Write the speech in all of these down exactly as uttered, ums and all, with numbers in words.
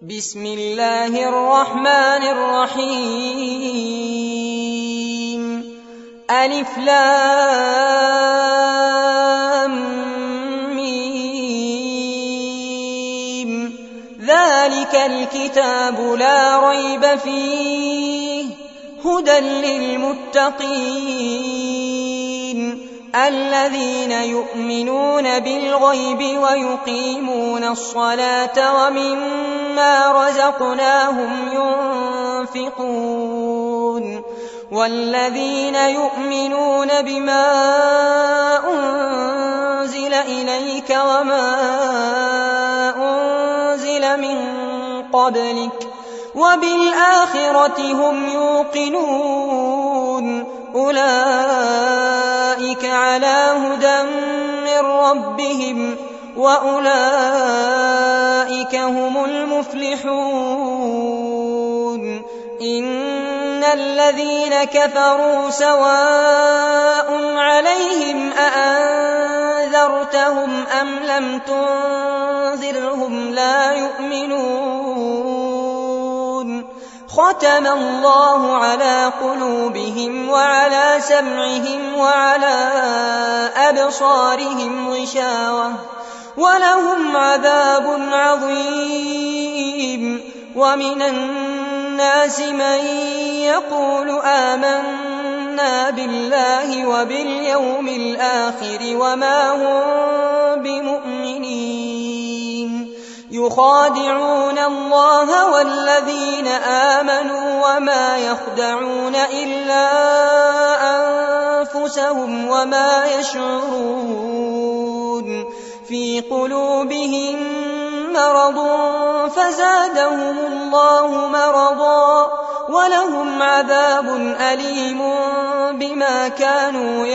بسم الله الرحمن الرحيم ألف لام ميم ذلك الكتاب لا ريب فيه هدى للمتقين الذين يؤمنون بالغيب ويقيمون الصلاة ومما رزقناهم ينفقون والذين يؤمنون بما أنزل إليك وما أنزل من قبلك وبالآخرة هم يوقنون أولئك على هدى من ربهم وأولئك هم المفلحون إن الذين كفروا سواء عليهم أأنذرتهم أم لم تنذرهم لا يؤمنون ختم الله على قلوبهم وعلى سمعهم وعلى أبصارهم غشاوة ولهم عذاب عظيم ومن الناس من يقول آمنا بالله وباليوم الآخر وما هم بمؤمنين يخادعون الله والذين آمنوا وما يخدعون إلا أنفسهم وما يشعرون في قلوبهم مرض فزادهم الله مرضا ولهم عذاب أليم بما كانوا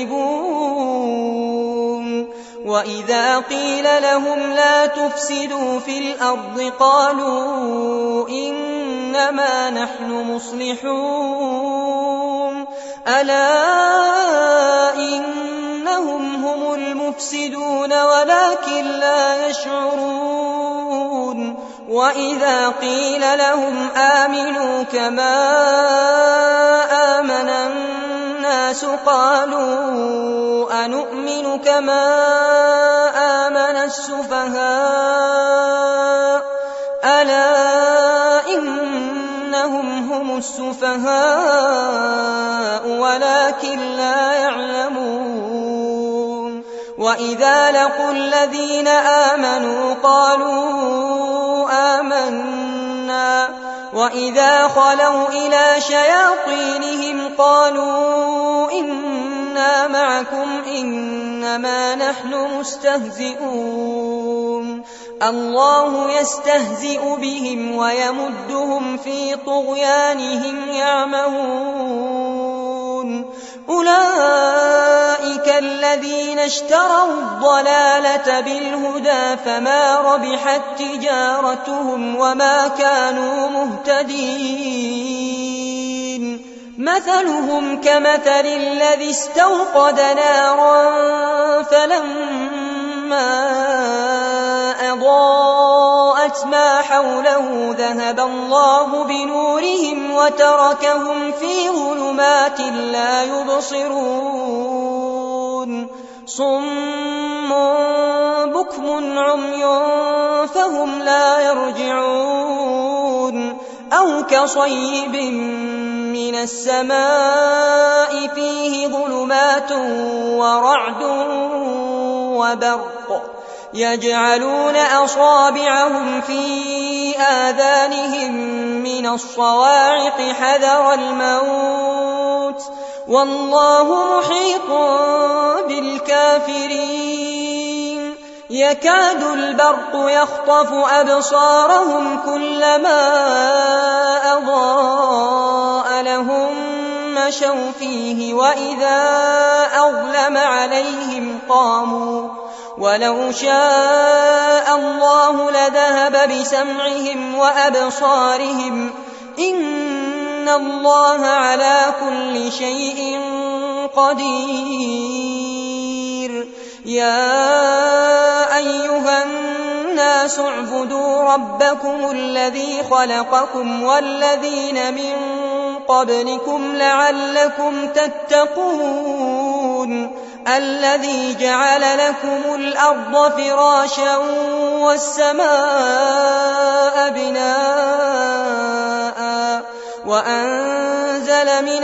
يكذبون وإذا قيل لهم لا تفسدوا في الأرض قالوا إنما نحن مصلحون ألا إنهم هم المفسدون ولكن لا يشعرون وإذا قيل لهم آمنوا كما آمن الناس قالوا أنؤمن كما آمن السفهاء ألا إنهم هم السفهاء ولكن لا يعلمون وإذا لقوا الذين آمنوا قالوا آمنا وإذا خلوا إلى شياطينهم قالوا إنا معكم إنما نحن مستهزئون الله يستهزئ بهم ويمدهم في طغيانهم يعمهون أولئك الذين اشتروا الضلالة بالهدى فما ربحت تجارتهم وما كانوا مهتدين مثلهم كمثل الذي استوقد نارا فلما أضاءت ما حوله ذهب الله بنورهم وتركهم في ظلمات لا يبصرون صم بكم عمي فهم لا يرجعون أو كصيب من السماء فيه ظلمات ورعد وبرق يجعلون أصابعهم في آذانهم من الصواعق حذر الموت والله محيط بالكافرين يكاد البرق يخطف أبصارهم كلما أضاء لهم مشوا فيه وإذا أظلم عليهم قاموا ولو شاء الله لذهب بسمعهم وأبصارهم إن الله على كل شيء قدير يا أيها الناس اعبدوا ربكم الذي خلقكم والذين من قبلكم لعلكم تتقون الذي جعل لكم الأرض فراشا والسماء بناء وأنزل من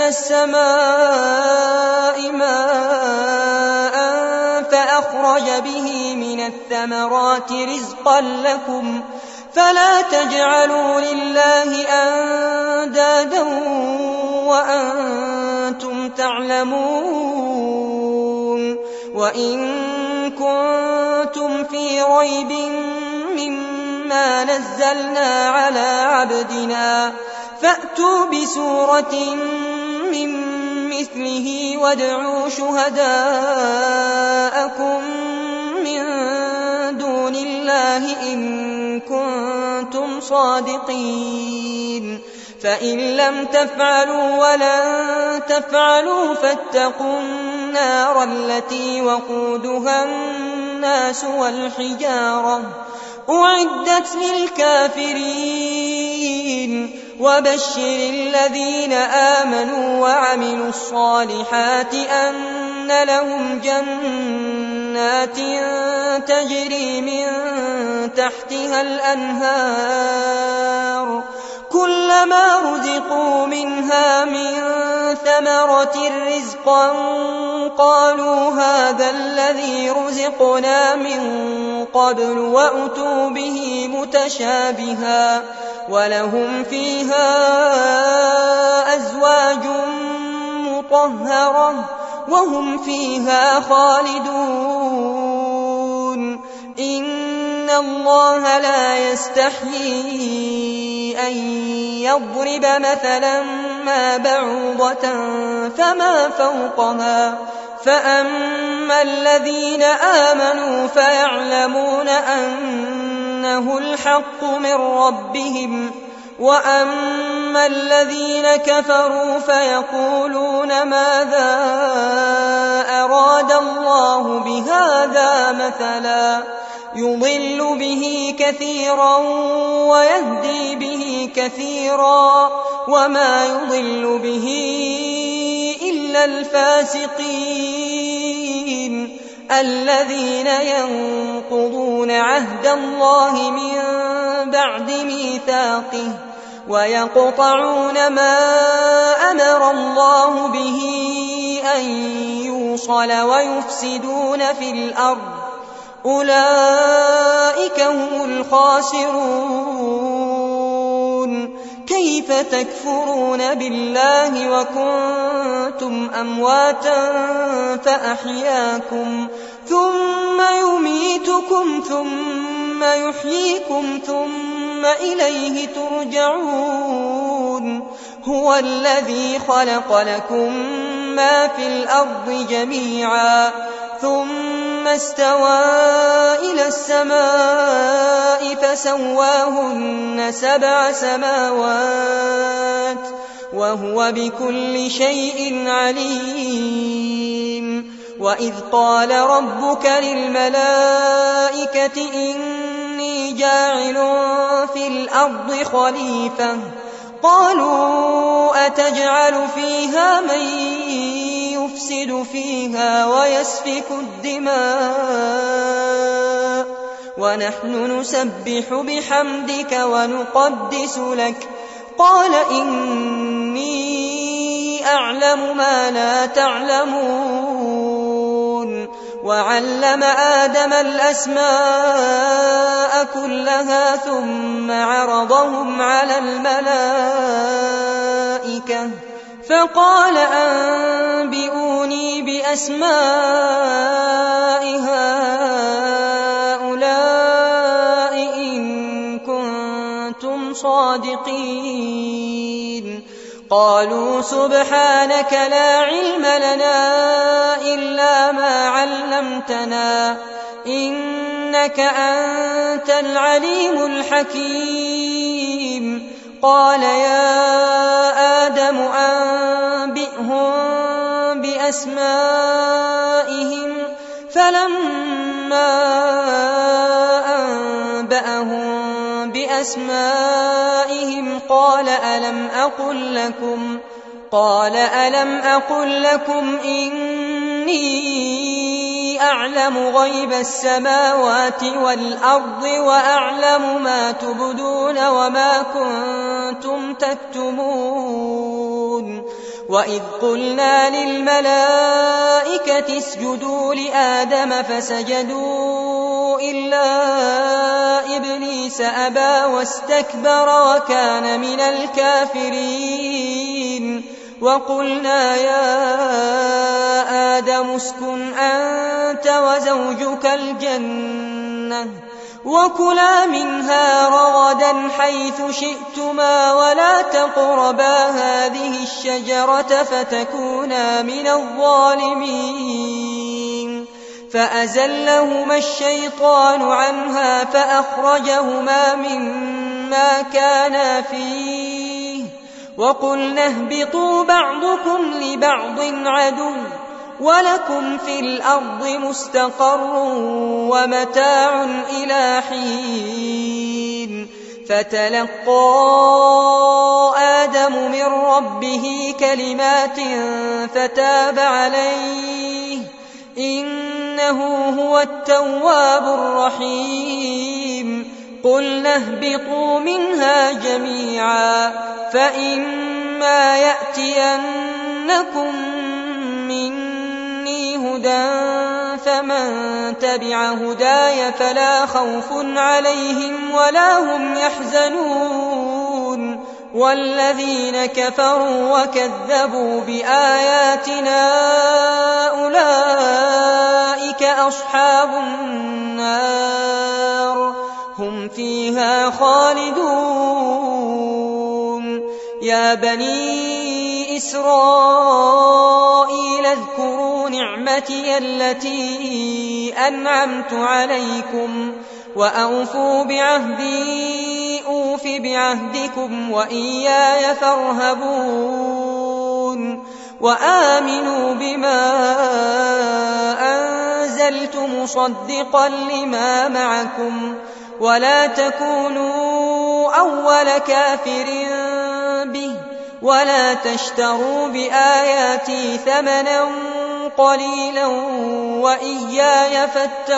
السماء ماء فأخرج به من الثمرات رزقا لكم فلا تجعلوا لله أندادا وأنتم تعلمون وإن كنتم في ريب مما نزلنا على عبدنا فأتوا بسورة من مثله وادعوا شهداءكم من دون الله إن كنتم صادقين فإن لم تفعلوا ولن تفعلوا فاتقوا النار التي وقودها الناس والحجارة أعدت للكافرين وبشر الذين آمنوا وعملوا الصالحات أن لهم جنات تجري من تحتها الأنهار كلما رزقوا منها من ثمرة رزقا قالوا هذا الذي رزقنا من قبل وأتوا به متشابها ولهم فيها أزواج مطهرة وهم فيها خالدون إن الله لا يستحيي أن يضرب مثلا ما بعوضة فما فوقها فأما الذين آمنوا فيعلمون أنه الحق من ربهم وأما الذين كفروا فيقولون ماذا أراد الله بهذا مثلا يضل به كثيرا ويهدي به كثيرا وما يضل به إلا الفاسقين الذين ينقضون عهد الله من بعد ميثاقه ويقطعون ما أمر الله به أن يوصل ويفسدون في الأرض أولئك هم الخاسرون كيف تكفرون بالله وكنتم أمواتا فأحياكم ثم يميتكم ثم يحييكم ثم إليه ترجعون هو الذي خلق لكم ما في الأرض جميعا ثم استوى إلى السماء فسواهن سبع سماوات وهو بكل شيء عليم وإذ قال ربك للملائكة إني جاعل في الأرض خليفة قالوا أتجعل فيها من يفسد فيها ويسفك الدماء ونحن نسبح بحمدك ونقدس لك قال إني أعلم ما لا تعلمون وعلم آدم الأسماء كلها ثم عرضهم على الملائكة فقال أنبئوني بأسماء هؤلاء إن كنتم صادقين قالوا سبحانك لا علم لنا إلا ما علمتنا إنك أنت العليم الحكيم قال يا آدم أنبئهم بأسمائهم فلما أنبأهم بأسمائهم قال ألم أقل لكم قال ألم أقل لكم إني أعلم غيب السماوات والأرض وأعلم ما تبدون وما كنتم تكتمون وإذ قلنا للملائكة اسجدوا لآدم فسجدوا إلا إبليس أبى واستكبر وكان من الكافرين وقلنا يا آدم اسكن أنت وزوجك الجنة وكلا منها رغدا حيث شئتما ولا تقربا هذه الشجرة فتكونا من الظالمين فأزلهما الشيطان عنها فأخرجهما مما كانا فيه وقلنا اهبطوا بعضكم لبعض عدو ولكم في الأرض مستقر ومتاع إلى حين فتلقى آدم من ربه كلمات فتاب عليه إنه هو التواب الرحيم قلنا اهبطوا منها جميعا فإما يأتينكم مني هدى فمن تبع هداي فلا خوف عليهم ولا هم يحزنون والذين كفروا وكذبوا بآياتنا أولئك أصحاب النار هم فيها خالدون يا بني إسرائيل اذكروا نعمتي التي أنعمت عليكم وأوفوا بعهدي أوف بعهدكم وإياي فارهبون وآمنوا بما أنزلت مصدقا لما معكم ولا تكونوا أول كافر به ولا تشتروا بآياتي ثمنا قليلا وإياي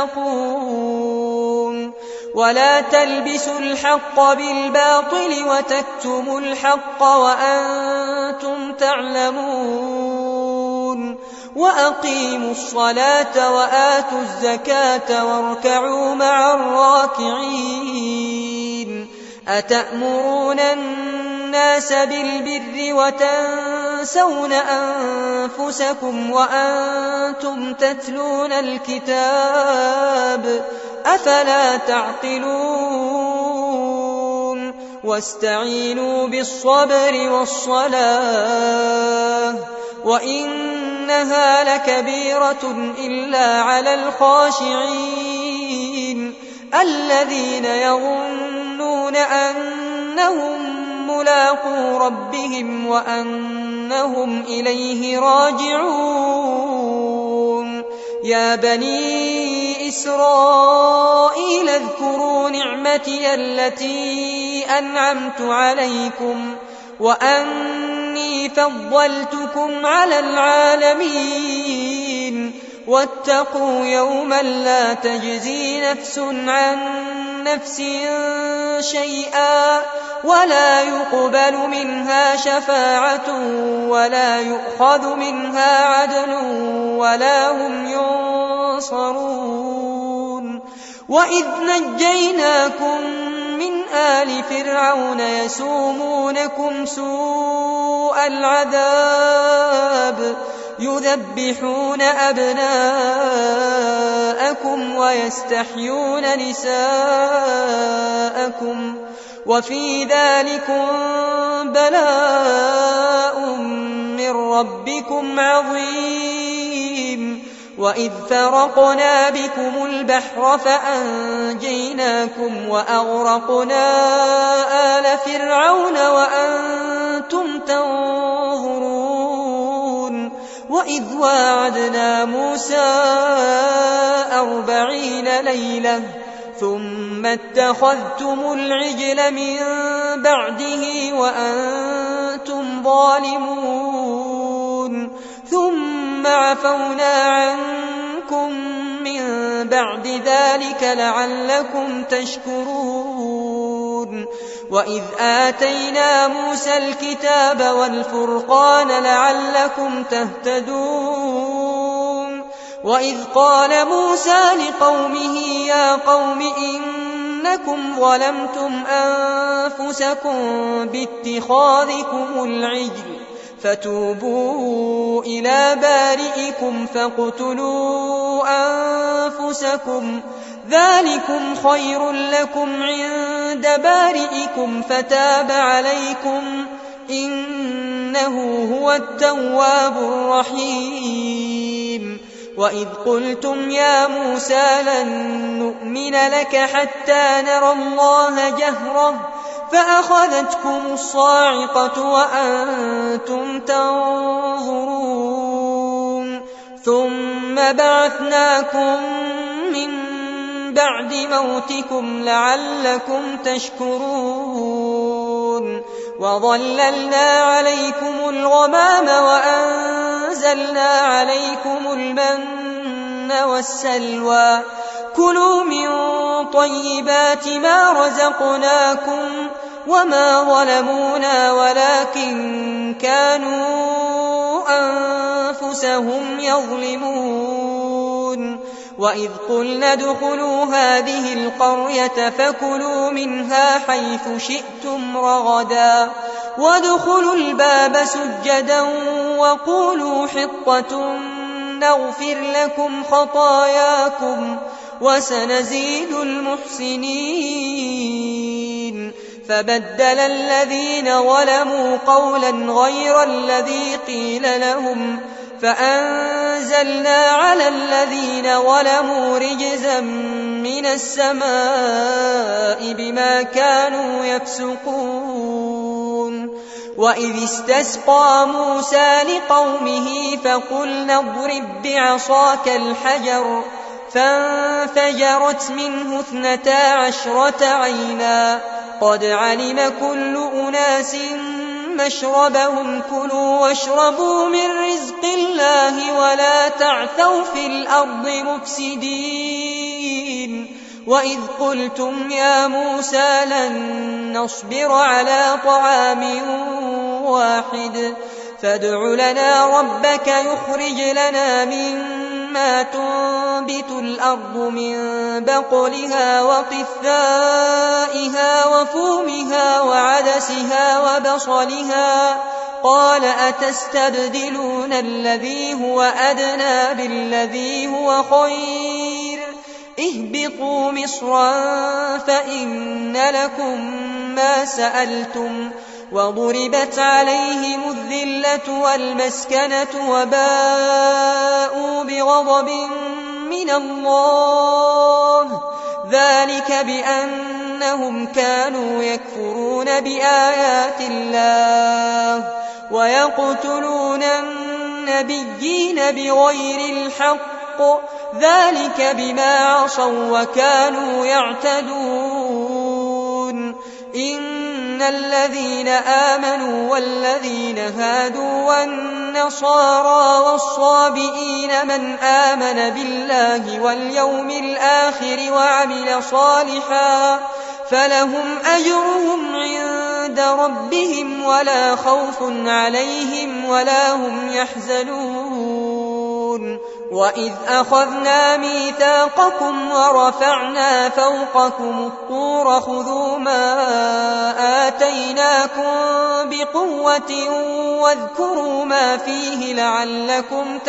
فاتقون ولا تلبسوا الحق بالباطل وتكتموا الحق وأنتم تعلمون وأقيموا الصلاة وآتوا الزكاة واركعوا مع الراكعين أتأمرون الناس بالبر وتنسون أنفسكم وأنتم تتلون الكتاب أفلا تعقلون واستعينوا بالصبر والصلاة وإنها لكبيرة إلا على الخاشعين الذين يظنون أنهم ملاقو ربهم وأنهم إليه راجعون يا بني إسرائيل اذكروا نعمتي التي أنعمت عليكم وأني فضلتكم على العالمين واتقوا يوما لا تجزي نفس عن نفس شيئا ولا يقبل منها شفاعة ولا يؤخذ منها عدل ولا هم ينصرون وإذ نجيناكم من آل فرعون يسومونكم سوء العذاب يذبحون أبناءكم ويستحيون نساءكم وفي ذلكم بلاء من ربكم عظيم وإذ فرقنا بكم البحر فأنجيناكم وأغرقنا آل فرعون وأنتم تنظرون وإذ واعدنا موسى أربعين ليلة ثم اتخذتم العجل من بعده وأنتم ظالمون ثم عفونا عنكم من بعد ذلك لعلكم تشكرون وإذ آتينا موسى الكتاب والفرقان لعلكم تهتدون وإذ قال موسى لقومه يا قوم إنكم ظلمتم أنفسكم باتخاذكم العجل فتوبوا إلى بارئكم فاقتلوا أنفسكم ذلكم خير لكم عند بارئكم فتاب عليكم إنه هو التواب الرحيم وإذ قلتم يا موسى لن نؤمن لك حتى نرى الله جهرة فأخذتكم الصاعقة وأنتم تنظرون ثم بعثناكم من بعد موتكم لعلكم تشكرون وظللنا عليكم الغمام وأنزلنا عليكم المن والسلوى كلوا من طيبات ما رزقناكم وما ظلمونا ولكن كانوا أنفسهم يظلمون وإذ قلنا ادخلوا هذه القرية فكلوا منها حيث شئتم رغدا وادخلوا الباب سجدا وقولوا حطة نغفر لكم خطاياكم وسنزيد المحسنين فبدل الذين ظلموا قولا غير الذي قيل لهم فأنزلنا على الذين ظلموا رجزا من السماء بما كانوا يفسقون وإذ استسقى موسى لقومه فقلنا اضرب بعصاك الحجر فانفجرت منه اثنتا عشرة عينا قد علم كل أناس مشربهم كلوا واشربوا من رزق الله ولا تعثوا في الأرض مفسدين وإذ قلتم يا موسى لن نصبر على طعام واحد فادع لنا ربك يخرج لنا مما تنبت الأرض من بقلها وقثائها وفومها وعدسها وبصلها قال أتستبدلون الذي هو أدنى بالذي هو خير اهبطوا مصرا فإن لكم ما سألتم وضربت عليهم الذلة والمسكنة وباءوا بغضب من الله ذلك بأنهم كانوا يكفرون بآيات الله ويقتلون النبيين بغير الحق ذلك بما عصوا وكانوا يعتدون إن الذين آمنوا والذين هادوا والنصارى والصابئين من آمن بالله واليوم الآخر وعمل صالحا فلهم أجرهم عند ربهم ولا خوف عليهم ولا هم يحزنون وإذ أخذنا ميثاقكم ورفعنا فوقكم الطور خذوا ما آتيناكم بقوة واذكروا ما فيه لعلكم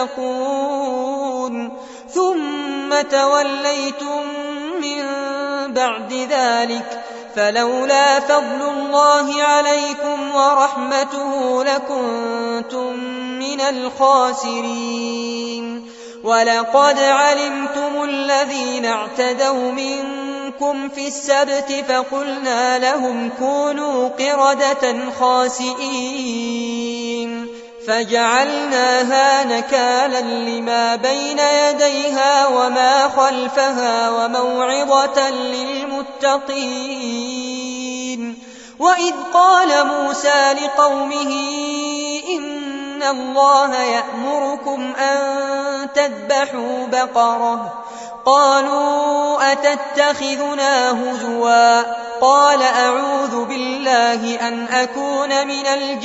تتقون ثم توليتم من بعد ذلك فلولا فضل الله عليكم ورحمته لكنتم من الخاسرين ولقد علمتم الذين اعتدوا منكم في السبت فقلنا لهم كونوا قردة خاسئين فجعلناها نكالا لما بين يديها وما خلفها وموعظة للمتقين. وإذ قال موسى لقومه إن الله يأمركم أن تذبحوا بقرة قالوا أتتخذنا هزوا قال أعوذ بالله أن أكون من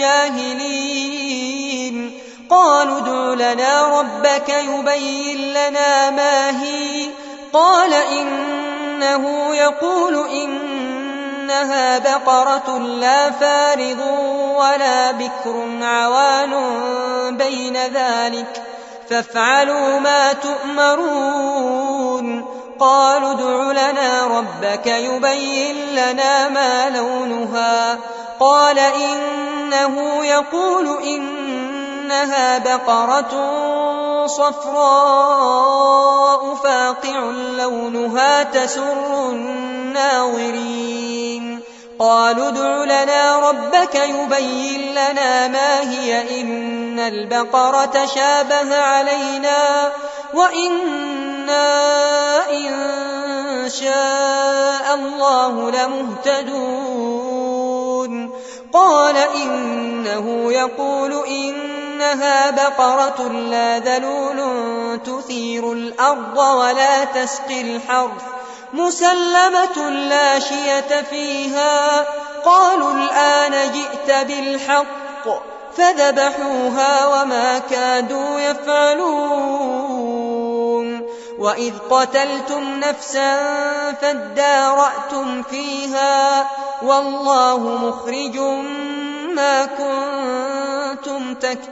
الجاهلين. قالوا ادع لنا ربك يبين لنا ما هي قال إنه يقول إنها بقرة لا فارض ولا بكر عوان بين ذلك فافعلوا ما تؤمرون. قالوا ادع لنا ربك يبين لنا ما لونها قال إنه يقول إنها بقرة صفراء فاقع لونها تسر الناظرين. قالوا ادع لنا ربك يبين لنا ما هي إن البقرة شابه علينا وإنا إن شاء الله لمهتدون. قال إنه يقول إنها بقرة لا ذلول تثير الأرض ولا تسقي الحرث مسلمة لا شية فيها. قالوا الآن جئت بالحق فذبحوها وما كادوا يفعلون. وإذ قتلتم نفسا فادارأتم فيها والله مخرج ما كنتم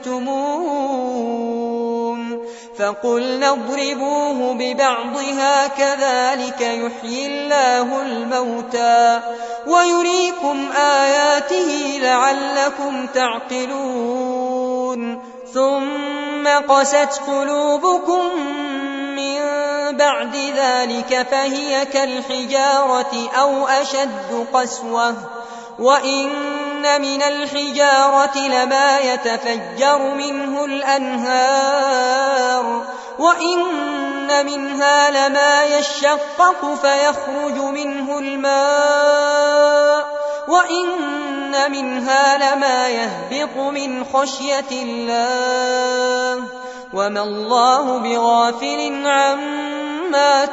تكتمون. فقلنا اضربوه ببعضها كذلك يحيي الله الموتى ويريكم آياته لعلكم تعقلون. ثم قست قلوبكم من بعد ذلك فهي كالحجارة أو أشد قسوة وإن من الحجارة لما يتفجر منه الأنهار وإن منها لما يشقق فيخرج منه الماء وإن منها لما يهبط من خشية الله وما الله بغافل عما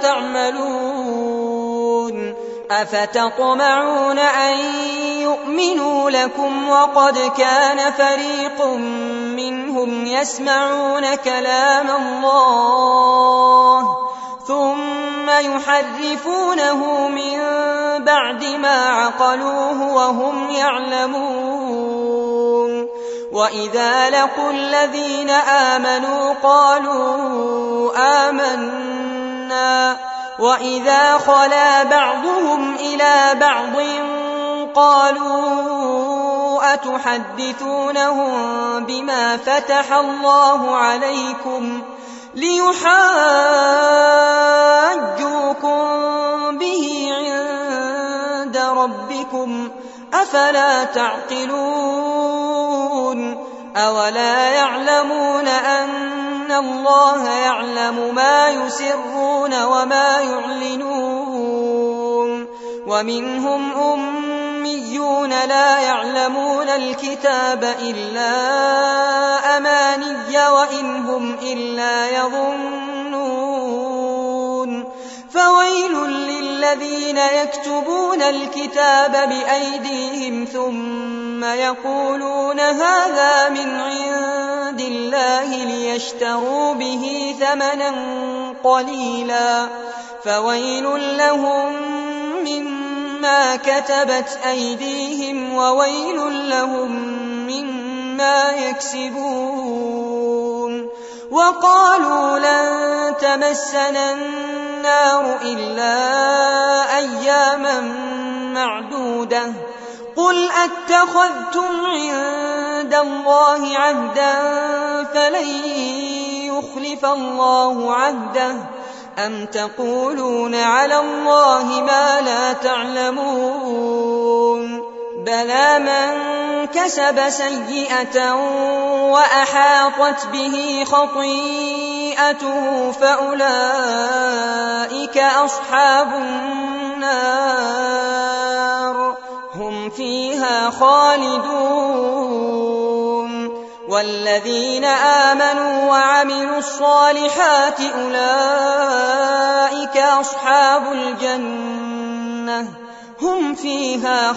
تعملون. أفتطمعون أن يؤمنوا لكم وقد كان فريق منهم يسمعون كلام الله ثم يحرفونه من بعد ما عقلوه وهم يعلمون. وإذا لقوا الذين آمنوا قالوا آمنا وإذا خلا بعضهم إلى بعض قالوا أتحدثونهم بما فتح الله عليكم ليحاجوكم به عند ربكم أفلا تعقلون. أولا يعلمون أن الله يعلم ما يسرون وما يعلنون. ومنهم أميون لا يعلمون الكتاب إلا أماني وإن هم إلا يظنون. فويل للذين يكتبون الكتاب بأيديهم ثم يقولون هذا من عند الله ليشتروا به ثمنا قليلا فويل لهم مما كتبت أيديهم وويل لهم مما يكسبون. وقالوا لن تمسنا النار إلا أياما معدودة قل أتخذتم عند الله عهدا فلن يخلف الله عهده أم تقولون على الله ما لا تعلمون. بلى من كسب سيئة وأحاطت به خطيئته فأولئك أصحاب النار هم فيها خالدون والذين آمنوا وعملوا الصالحات أولئك أصحاب الجنة هم فيها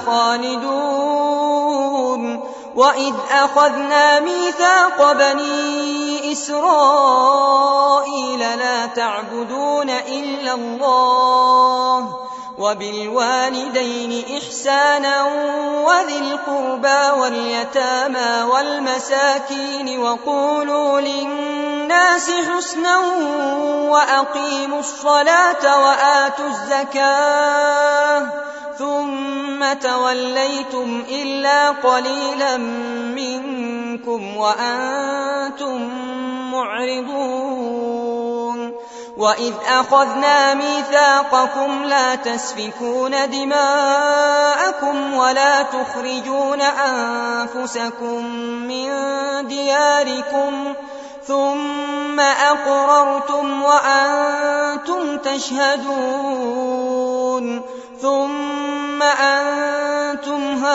خالدون وإذ أخذنا ميثاق بني إسرائيل لا تعبدون إلا الله وبالوالدين إحسانا وذي القربى واليتامى والمساكين وقولوا للناس حسنا وأقيموا الصلاة وآتوا الزكاة ثم توليتم إلا قليلا منكم وأنتم معرضون وإذ أخذنا ميثاقكم لا تسفكون دماءكم ولا تخرجون أنفسكم من دياركم ثم أقررتم وأنتم تشهدون ثم أنتم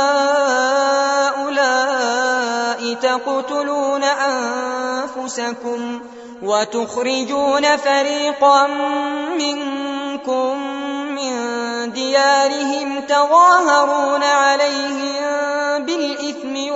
هؤلاء تقتلون أنفسكم وتخرجون فريقا منكم من ديارهم تظاهرون عليهم بالإثم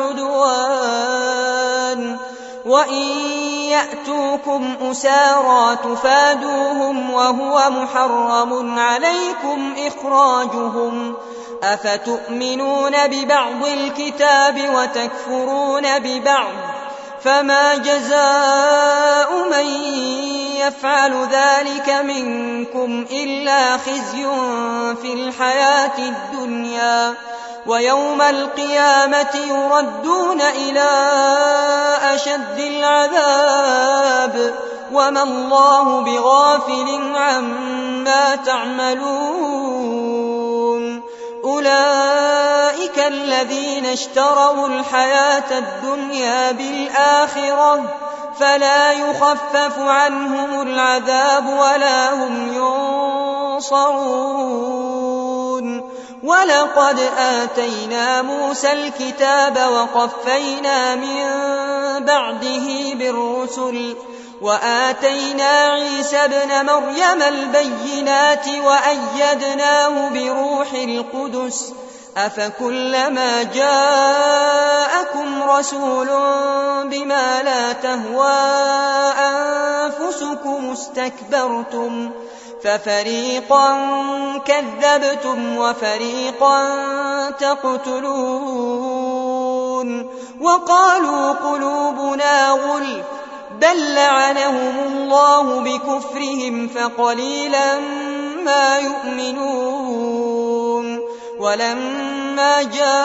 والعدوان وإن يأتوكم أسارى تفادوهم وهو محرم عليكم إخراجهم أفتؤمنون ببعض الكتاب وتكفرون ببعض فما جزاء من يفعل ذلك منكم إلا خزي في الحياة الدنيا ويوم القيامة يردون إلى أشد العذاب وما الله بغافل عما تعملون أولئك الذين اشتروا الحياة الدنيا بالآخرة فلا يخفف عنهم العذاب ولا هم ينصرون ولقد آتينا موسى الكتاب وقفينا من بعده بالرسل وآتينا عيسى ابن مريم البينات وأيدناه بروح القدس أفكلما جاءكم رسول بما لا تهوى أنفسكم استكبرتم ففريقا كذبتم وفريقا تقتلون وقالوا قلوبنا غلف بل لعنهم الله بكفرهم فقليلا ما يؤمنون ولما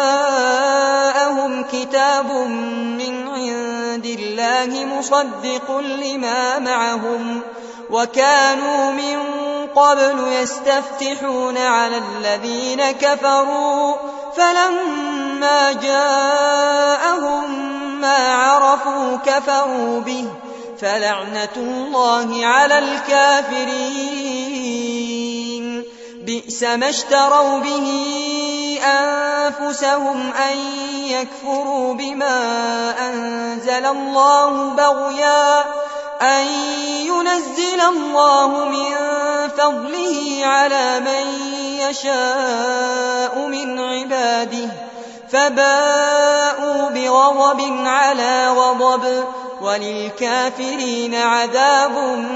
جاءهم كتاب من عند الله مصدق لما معهم وكانوا من قبل يستفتحون على الذين كفروا فلما جاءهم ما عرفوا كفروا به فلعنة الله على الكافرين بئس ما اشتروا به أنفسهم أن يكفروا بما أنزل الله بغيا أن ينزل الله من فضله على من يشاء من عباده فباءوا بغضب على غضب وللكافرين عذاب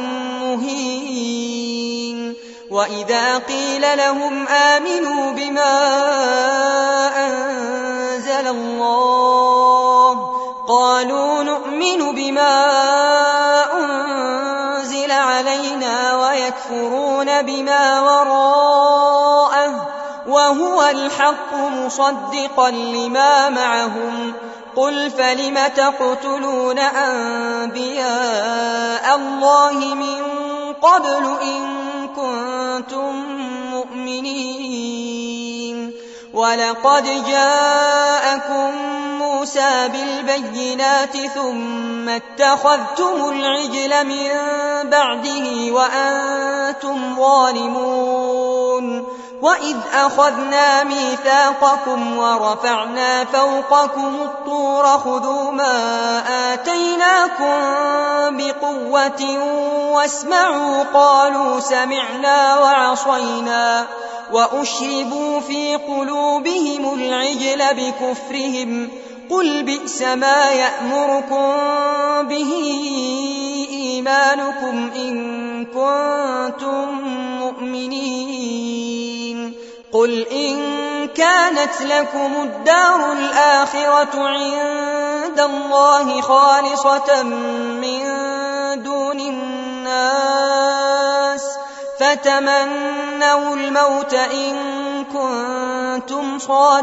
مهين وإذا قيل لهم آمنوا بما أنزل الله قالوا نؤمن بما أنزل علينا ويكفرون بما وراءه وهو الحق مصدقا لما معهم قل فلم تقتلون أنبياء الله من قبل إن كنتم مؤمنين ولقد جاءكم موسى بالبينات ثم اتخذتم العجل من بعده وأنتم ظالمون وإذ أخذنا ميثاقكم ورفعنا فوقكم الطور خذوا ما آتيناكم بقوة واسمعوا قالوا سمعنا وعصينا وأشربوا في قلوبهم العجل بكفرهم قل بئس ما يأمركم به إيمانكم إن كنتم مؤمنين قل إن كانت لكم الدار الآخرة عند الله خالصة من دون الناس فتمنوا الموت إن كنتم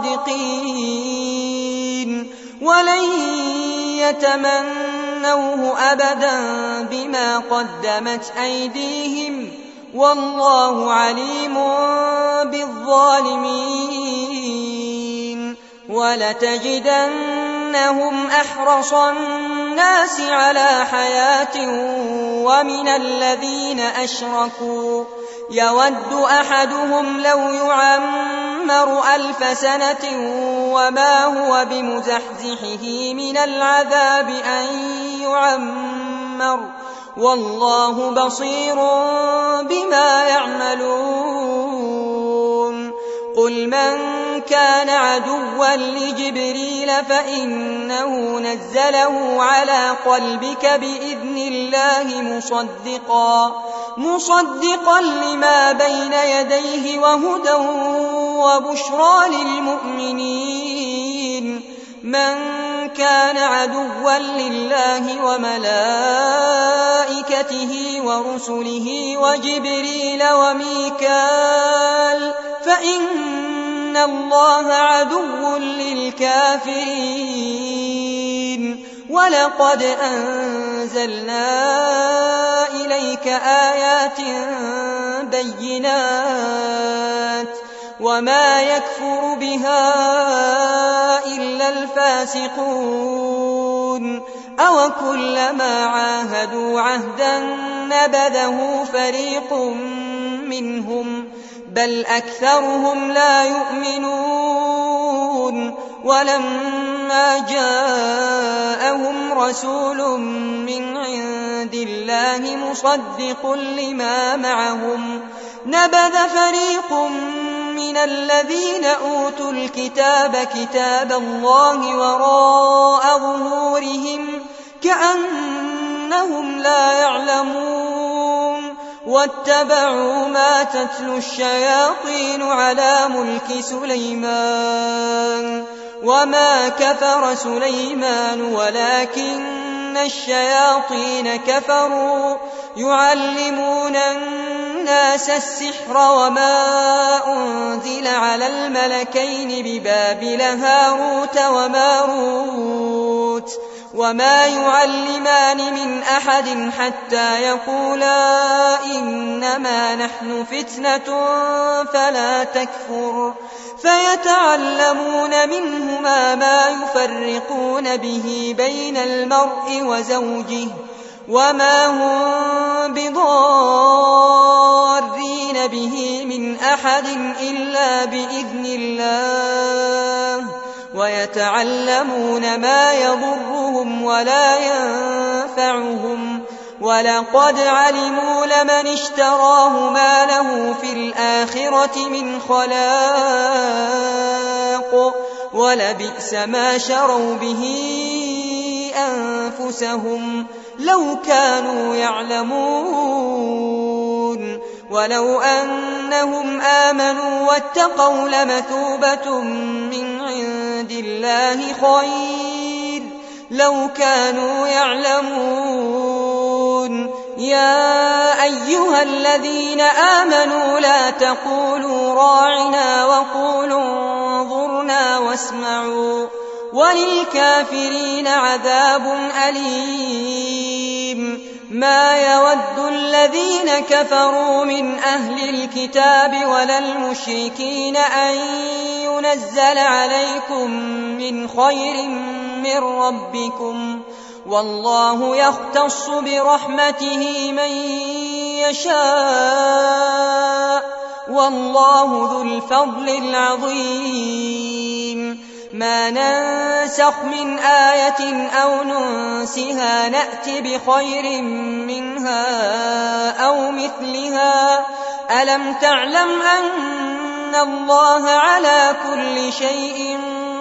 صادقين ولن يتمنوه أبدا بما قدمت أيديهم والله عليم بالظالمين ولتجدنهم أحرص الناس على حياة ومن الذين أشركوا يود أحدهم لو يعمر ألف سنة وما هو بمزحزحه من العذاب أن يعمر والله بصير بما يعملون قل من كان عدوا لجبريل فإنه نزله على قلبك بإذن الله مصدقا مصدقا لما بين يديه وهدى وبشرى للمؤمنين من كان عدوا لله وملائكته ورسله وجبريل وميكال فإن الله عدو للكافرين ولقد أنزلنا إليك آيات بينات وما يكفر بها إلا الفاسقون أوكلما عاهدوا عهدا نبذه فريق منهم بل أكثرهم لا يؤمنون ولما جاءهم رسول من عند الله مصدق لما معهم نبذ فريق من الذين أوتوا الكتاب كتاب الله وراء ظهورهم كأنهم لا يعلمون واتبعوا ما تتلو الشياطين على ملك سليمان وما كفر سليمان ولكن الشياطين كفروا يعلمون الناس السحر وما أنزل على الملكين ببابل هاروت وماروت وما يعلمان من أحد حتى يقولا إنما نحن فتنة فلا تكفر فيتعلمون منهما ما يفرقون به بين المرء وزوجه وما هم بضارين به من أحد إلا بإذن الله ويتعلمون ما يضرهم ولا ينفعهم ولقد علموا لمن اشتراه ما له في الآخرة من خلاق ولبئس ما شروا به أنفسهم لو كانوا يعلمون ولو أنهم آمنوا واتقوا لمثوبة من عند الله خير لو كانوا يعلمون يا أيها الذين آمنوا لا تقولوا راعنا وقولوا انظرنا واسمعوا وللكافرين عذاب أليم. ما يود الذين كفروا من أهل الكتاب ولا المشركين أن ينزل عليكم من خير من ربكم، والله يختص برحمته من يشاء، والله ذو الفضل العظيم. ما ننسخ من آية أو ننسها نأت بخير منها أو مثلها. ألم تعلم أن الله على كل شيء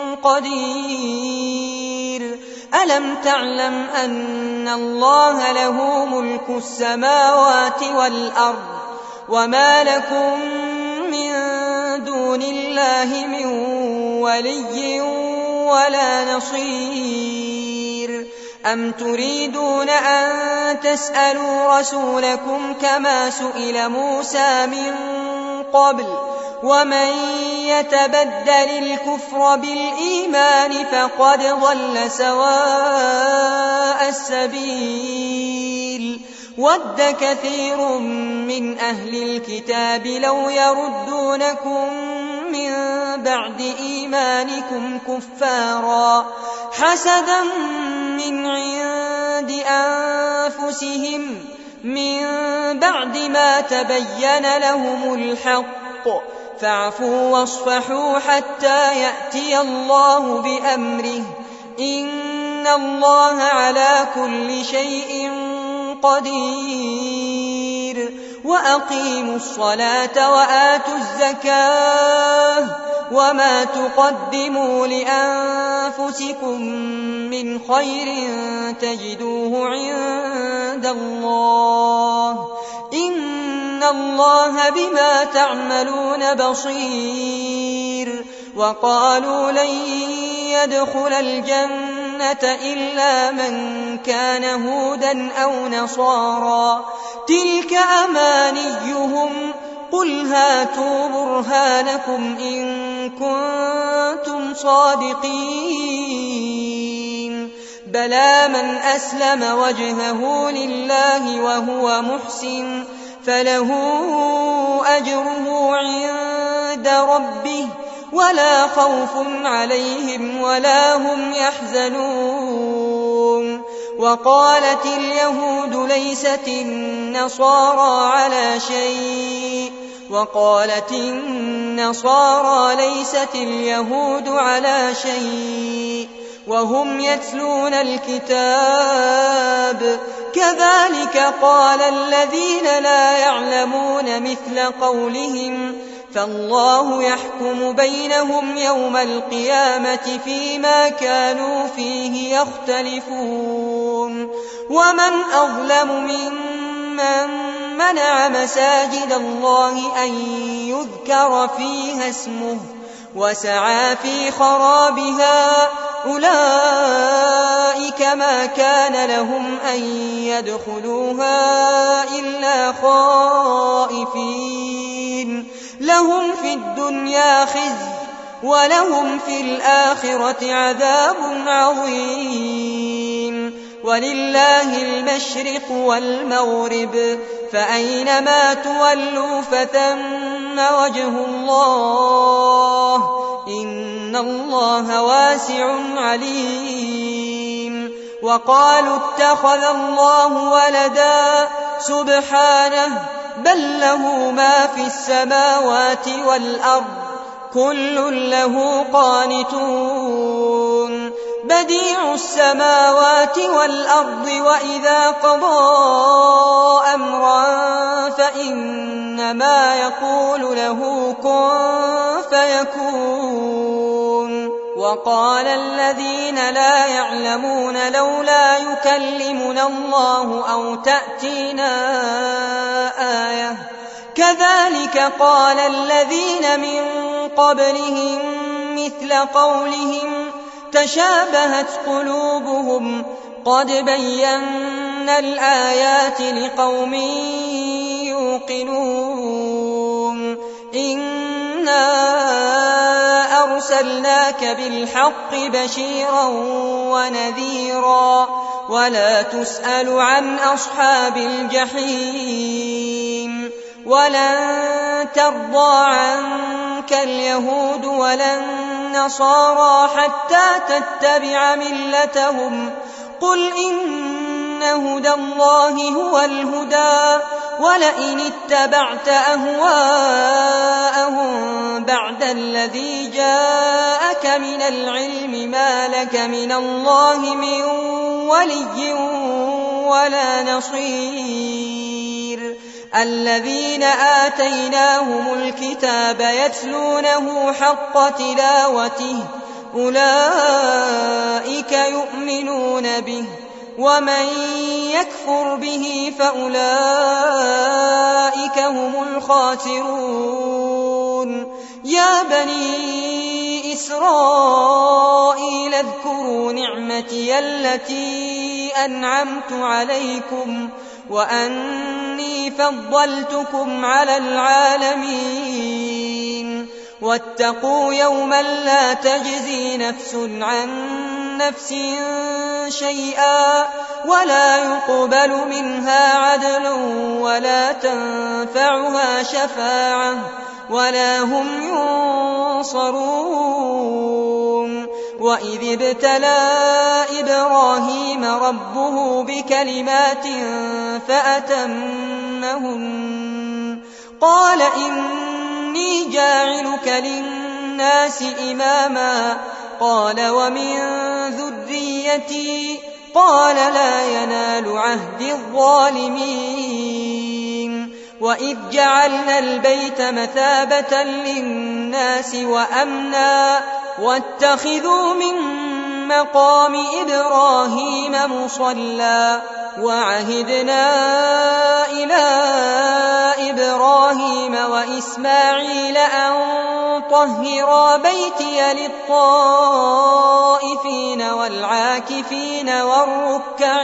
قدير؟ ألم تعلم أن الله له ملك السماوات والأرض، وما لكم من دون الله من ولي ولا نصير؟ أم تريدون أن تسألوا رسولكم كما سئل موسى من قبل؟ ومن يتبدل الكفر بالإيمان فقد ضل سواء السبيل. ود كثير من أهل الكتاب لو يردونكم من بعد إيمانكم كفارا حسدا من عند أنفسهم من بعد ما تبين لهم الحق، فاعفوا واصفحوا حتى يأتي الله بأمره، إن الله على كل شيء قدير. وأقيموا الصلاة وآتوا الزكاة، وما تقدموا لأنفسكم من خير تجدوه عند الله، إن الله بما تعملون بصير. وقالوا لن يدخل الجنة إلا من كان هودا أو نصارى، تلك أمانيهم، قل هاتوا برهانكم إن كنتم صادقين. بلى من أسلم وجهه لله وهو محسن فله أجره عند ربه ولا خوف عليهم ولا هم يحزنون. وقالت اليهود ليست النصارى على شيء، وقالت النصارى ليست اليهود على شيء، وهم يتلون الكتاب. كذلك قال الذين لا يعلمون مثل قولهم، فالله يحكم بينهم يوم القيامة فيما كانوا فيه يختلفون. ومن أظلم ممن منع مساجد الله أن يذكر فيها اسمه وسعى في خرابها، أولئك ما كان لهم أن يدخلوها إلا خائفين، لهم في الدنيا خزي ولهم في الآخرة عذاب عظيم. ولله المشرق والمغرب، فأينما تولوا فثم وجه الله، إن الله واسع عليم. وقالوا اتخذ الله ولدا، سبحانه، بل له ما في السماوات والأرض، كل له قانتون. بديع السماوات والأرض، وإذا قضى أمرا فإنما يقول له كن فيكون. وقال الذين لا يعلمون لولا يكلمنا الله أو تأتينا آية، كذلك قال الذين من قبلهم مثل قولهم تشابهت قلوبهم، قد بينا الآيات لقوم يوقنون. إنا أرسلناك بالحق بشيرا ونذيرا ولا تسأل عن أصحاب الجحيم ولن ترضى عنك اليهود ولا النصارى حتى تتبع ملتهم قل إن هدى الله هو الهدى ولئن اتبعت أهواءهم بعد الذي جاءك من العلم ما لك من الله من ولي ولا نصير الذين آتيناهم الكتاب يتلونه حق تلاوته أولئك يؤمنون به ومن يكفر به فأولئك هم الخاسرون يا بني إسرائيل اذكروا نعمتي التي أنعمت عليكم وأني فضلتكم على العالمين واتقوا يوما لا تجزي نفس عن نفس شيئا ولا يقبل منها عدل ولا تنفعها شفاعة ولا هم ينصرون وإذ ابتلى إبراهيم ربه بكلمات فأتمهن قال إني جاعلك للناس إماما قال ومن ذريتي قال لا ينال عهد الظالمين وإذ جعلنا البيت مثابة للناس وأمنا واتخذوا من مقام إبراهيم مصلى وعهدنا إلى إبراهيم وإسماعيل أن طهرا بيتي للطائفين والعاكفين والركع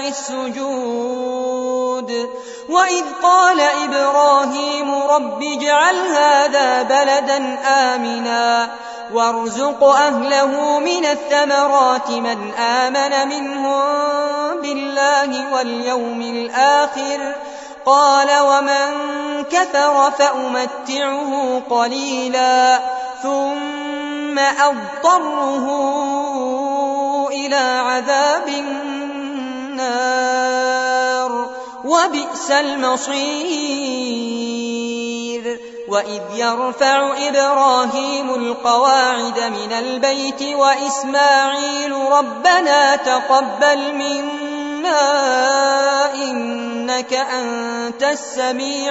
السجود وإذ قال إبراهيم رب اجعل هذا بلدا آمنا وارزق أهله من الثمرات من آمن منهم بالله واليوم الآخر قال ومن كفر فأمتعه قليلا ثم أضطره إلى عذاب النار وبئس المصير وإذ يرفع إبراهيم القواعد من البيت وإسماعيل ربنا تقبل منا إنك أنت السميع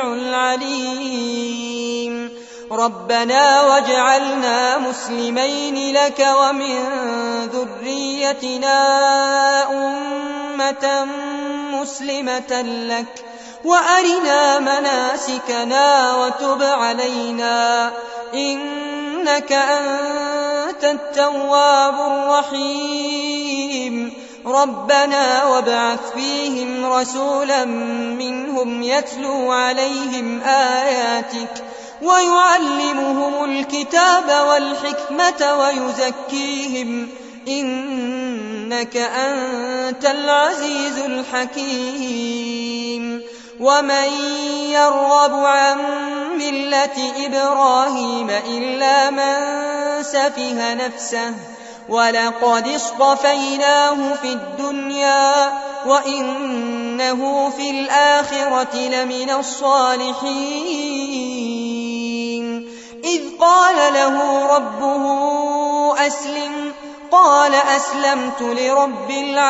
العليم ربنا واجعلنا مسلمين لك ومن ذريتنا أمة مسلمة لك وأرنا مناسكنا وتب علينا إنك أنت التواب الرحيم ربنا وابعث فيهم رسولا منهم يتلو عليهم آياتك ويعلمهم الكتاب والحكمة ويزكيهم إنك أنت العزيز الحكيم ومن يرغب عن ملة إبراهيم إلا من سفه نفسه ولقد اصطفيناه في الدنيا وإنه في الآخرة لمن الصالحين إذ قال له ربه أسلم قال أسلمت لرب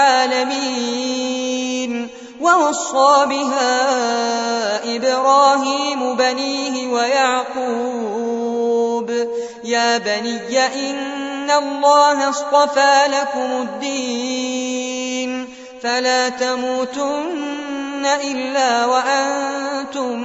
العالمين ووصى بها إبراهيم بنيه ويعقوب يا بني إن الله اصطفى لكم الدين فلا تموتن إلا وأنتم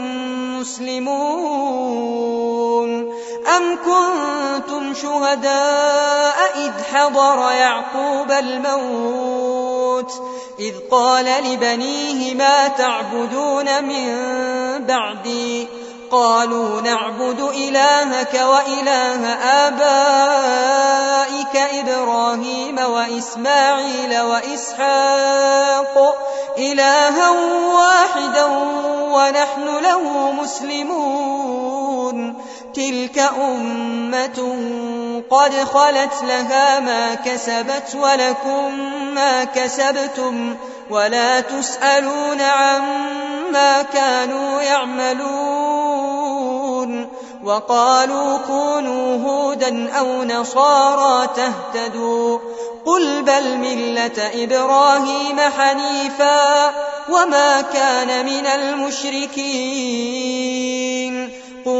مسلمون أم كنتم شهداء إذ حضر يعقوب الموت إذ قال لبنيه ما تعبدون من بعدي قالوا نعبد إلهك وإله آبائك إبراهيم وإسماعيل وإسحاق إلها واحدا ونحن له مسلمون تلك أمة قد خلت لها ما كسبت ولكم ما كسبتم ولا تسألون عما كانوا يعملون وقالوا كونوا هودا أو نصارى تهتدوا قل بل ملة إبراهيم حنيفا وما كان من المشركين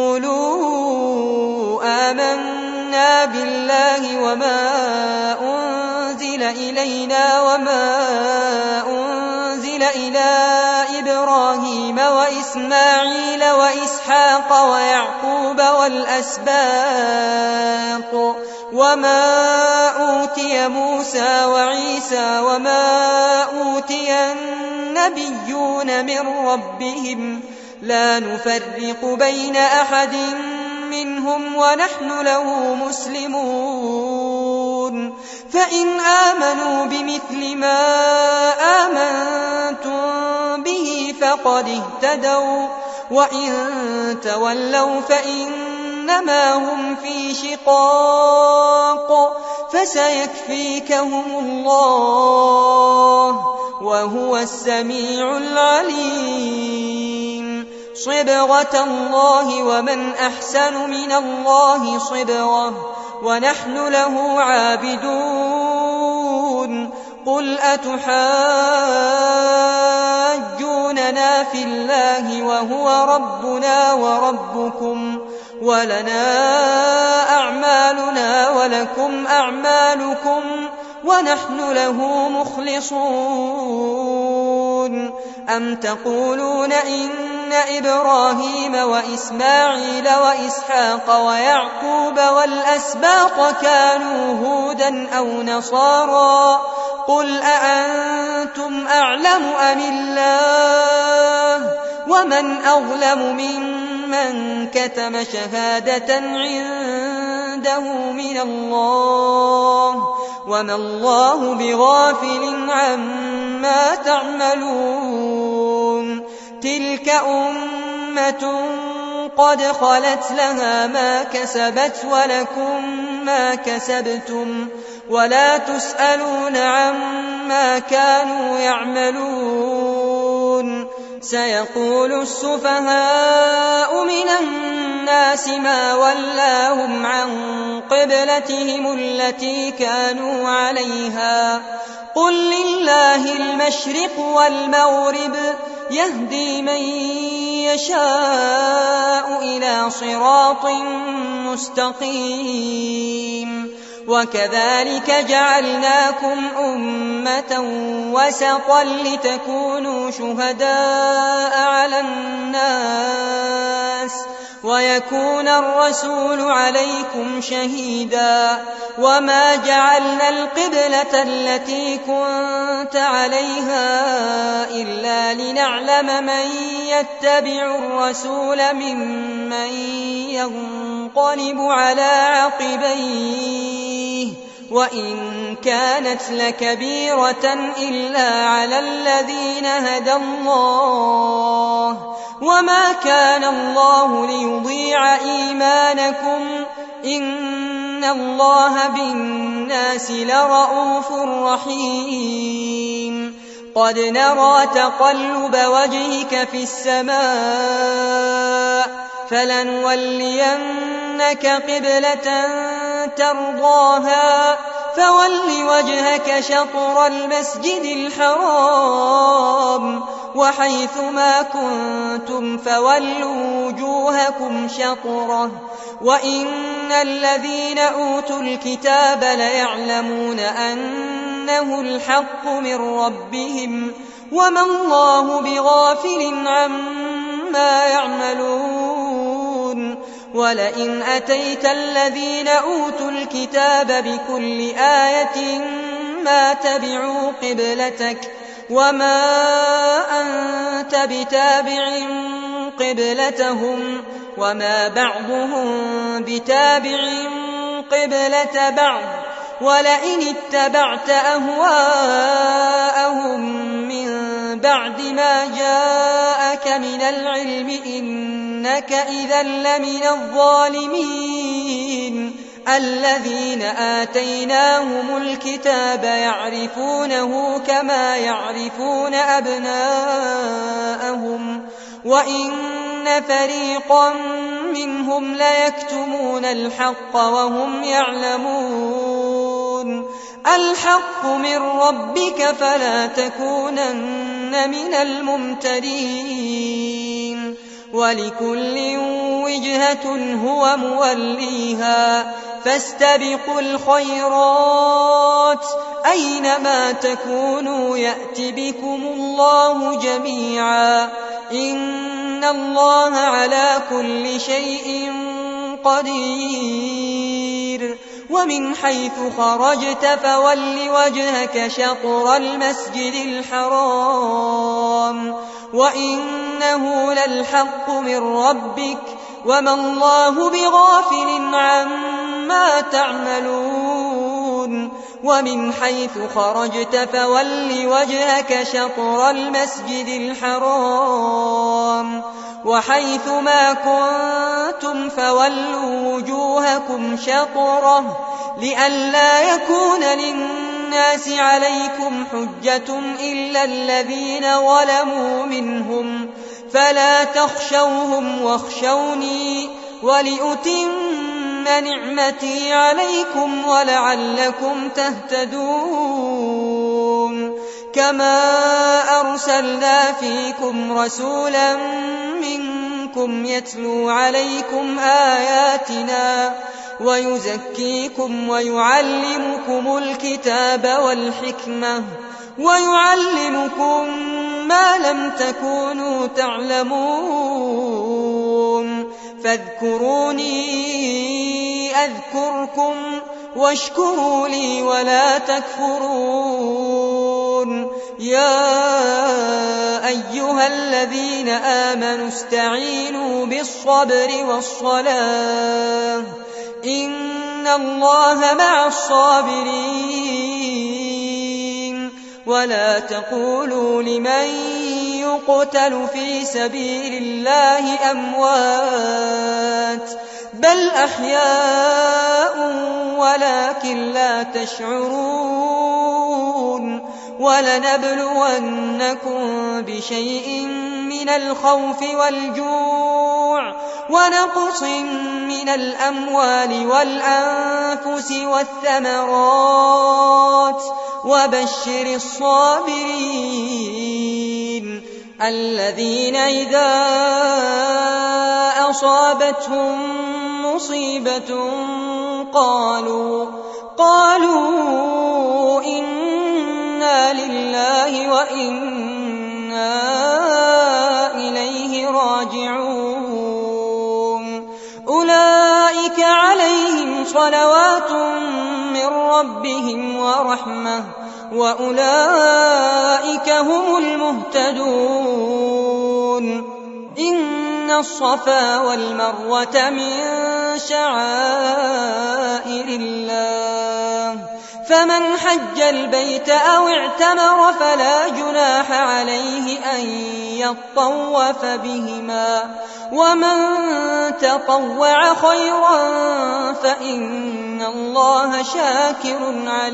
قولوا آمنا بالله وما أنزل إلينا وما أنزل إلى إبراهيم وإسماعيل وإسحاق ويعقوب والأسباط وما أوتي موسى وعيسى وما أوتي النبيون من ربهم لا نفرق بين أحد منهم ونحن له مسلمون فإن آمنوا بمثل ما آمنتم به فقد اهتدوا وإن تولوا فإنما هم في شقاق فسيكفيكهم الله وهو السميع العليم صبغة الله ومن أحسن من الله صبغة ونحن له عابدون قل أتحاجوننا في الله وهو ربنا وربكم ولنا أعمالنا ولكم أعمالكم ونحن له مخلصون أم تقولون إن إبراهيم وإسماعيل وإسحاق ويعقوب والأسباط كانوا هودا أو نصارى قل أأنتم أعلم أم الله ومن أظلم ممن كتم شهادة عنده من الله وما الله بغافل عما تعملون تلك أمة قد خلت لها ما كسبت ولكم ما كسبتم ولا تسألون عما كانوا يعملون سيقول السفهاء من الناس ما ولاهم عن قبلتهم التي كانوا عليها قل لله المشرق والمغرب يهدي من يشاء إلى صراط مستقيم وكذلك جعلناكم أمة وسطا لتكونوا شهداء على الناس ويكون الرسول عليكم شهيدا وما جعلنا القبلة التي كنت عليها إلا لنعلم من يتبع الرسول ممن ينقلب على عقبيه وإن كانت لكبيرة إلا على الذين هدى الله وما كان الله ليضيع إيمانكم إن الله بالناس لرءوف رحيم قد نرى تقلب وجهك في السماء فلنولينك قبلة ترضاها فول وجهك شطر المسجد الحرام وحيث ما كنتم فولوا وجوهكم شطره وإن الذين أوتوا الكتاب ليعلمون أنه الحق من ربهم وما الله بغافل عما يعملون ولئن أتيت الذين أوتوا الكتاب بكل آية ما تبعوا قبلتك وما أنت بتابع قبلتهم وما بعضهم بتابع قبلة بعض ولئن اتبعت أهواءهم من بعد ما جاءك من العلم إنك إذا لمن الظالمين الذين آتيناهم الكتاب يعرفونه كما يعرفون أبناءهم وإن فريقا منهم ليكتمون الحق وهم يعلمون الحق من ربك فلا تكونن من الممترين ولكل وجهة هو موليها فاستبقوا الخيرات أينما تكونوا يأت بكم الله جميعا إن الله على كل شيء قدير ومن حيث خرجت فول وجهك شطر المسجد الحرام وإنه للحق من ربك وما الله بغافل عما تعملون ومن حيث خرجت فول وجهك شطر المسجد الحرام وحيث ما كنتم فولوا وجوهكم شطره لئلا يكون للناس عليكم حجة إلا الذين ظلموا منهم فلا تخشوهم واخشوني ولأتم نعمتي عليكم ولعلكم تهتدون كما أرسلنا فيكم رسولا منكم يتلو عليكم آياتنا ويزكيكم ويعلمكم الكتاب والحكمة ويعلمكم ما لم تكونوا تعلمون فاذكروني أذكركم واشكروا لي ولا تكفرون يا أيها الذين آمنوا استعينوا بالصبر والصلاة إن الله مع الصابرين ولا تقولوا لمن يقتل في سبيل الله أموات بل أحياء ولكن لا تشعرون ولنبلونكم بشيء من الخوف والجوع ونقص من الأموال والأنفس والثمرات وبشر الصابرين الذين إذا أصابتهم مصيبة قالوا قالوا إنا لله وإنا إليه راجعون أولئك عليهم صلوات من ربهم ورحمة وأولئك هم المهتدون إن الصفا والمروة من شعائر الله فمن حج البيت أو اعتمر فلا جناح عليه أن يطوف بهما ومن تطوع خيرا فإن الله شاكر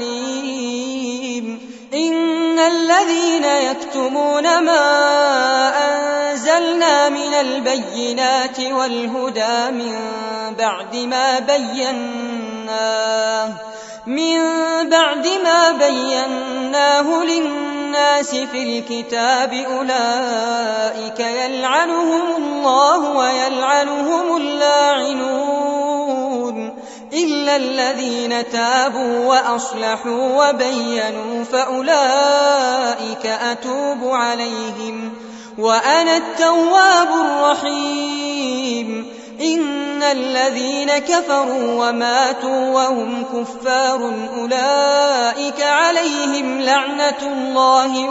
عليم إن الذين يكتمون ما أنزلنا من البينات والهدى من بعد ما بيناه من بعد ما بيناه للناس في الكتاب أولئك يلعنهم الله ويلعنهم اللاعنون إلا الذين تابوا وأصلحوا وبينوا فأولئك أتوب عليهم وأنا التواب الرحيم إن الذين كفروا وماتوا وهم كفار أولئك عليهم لعنة الله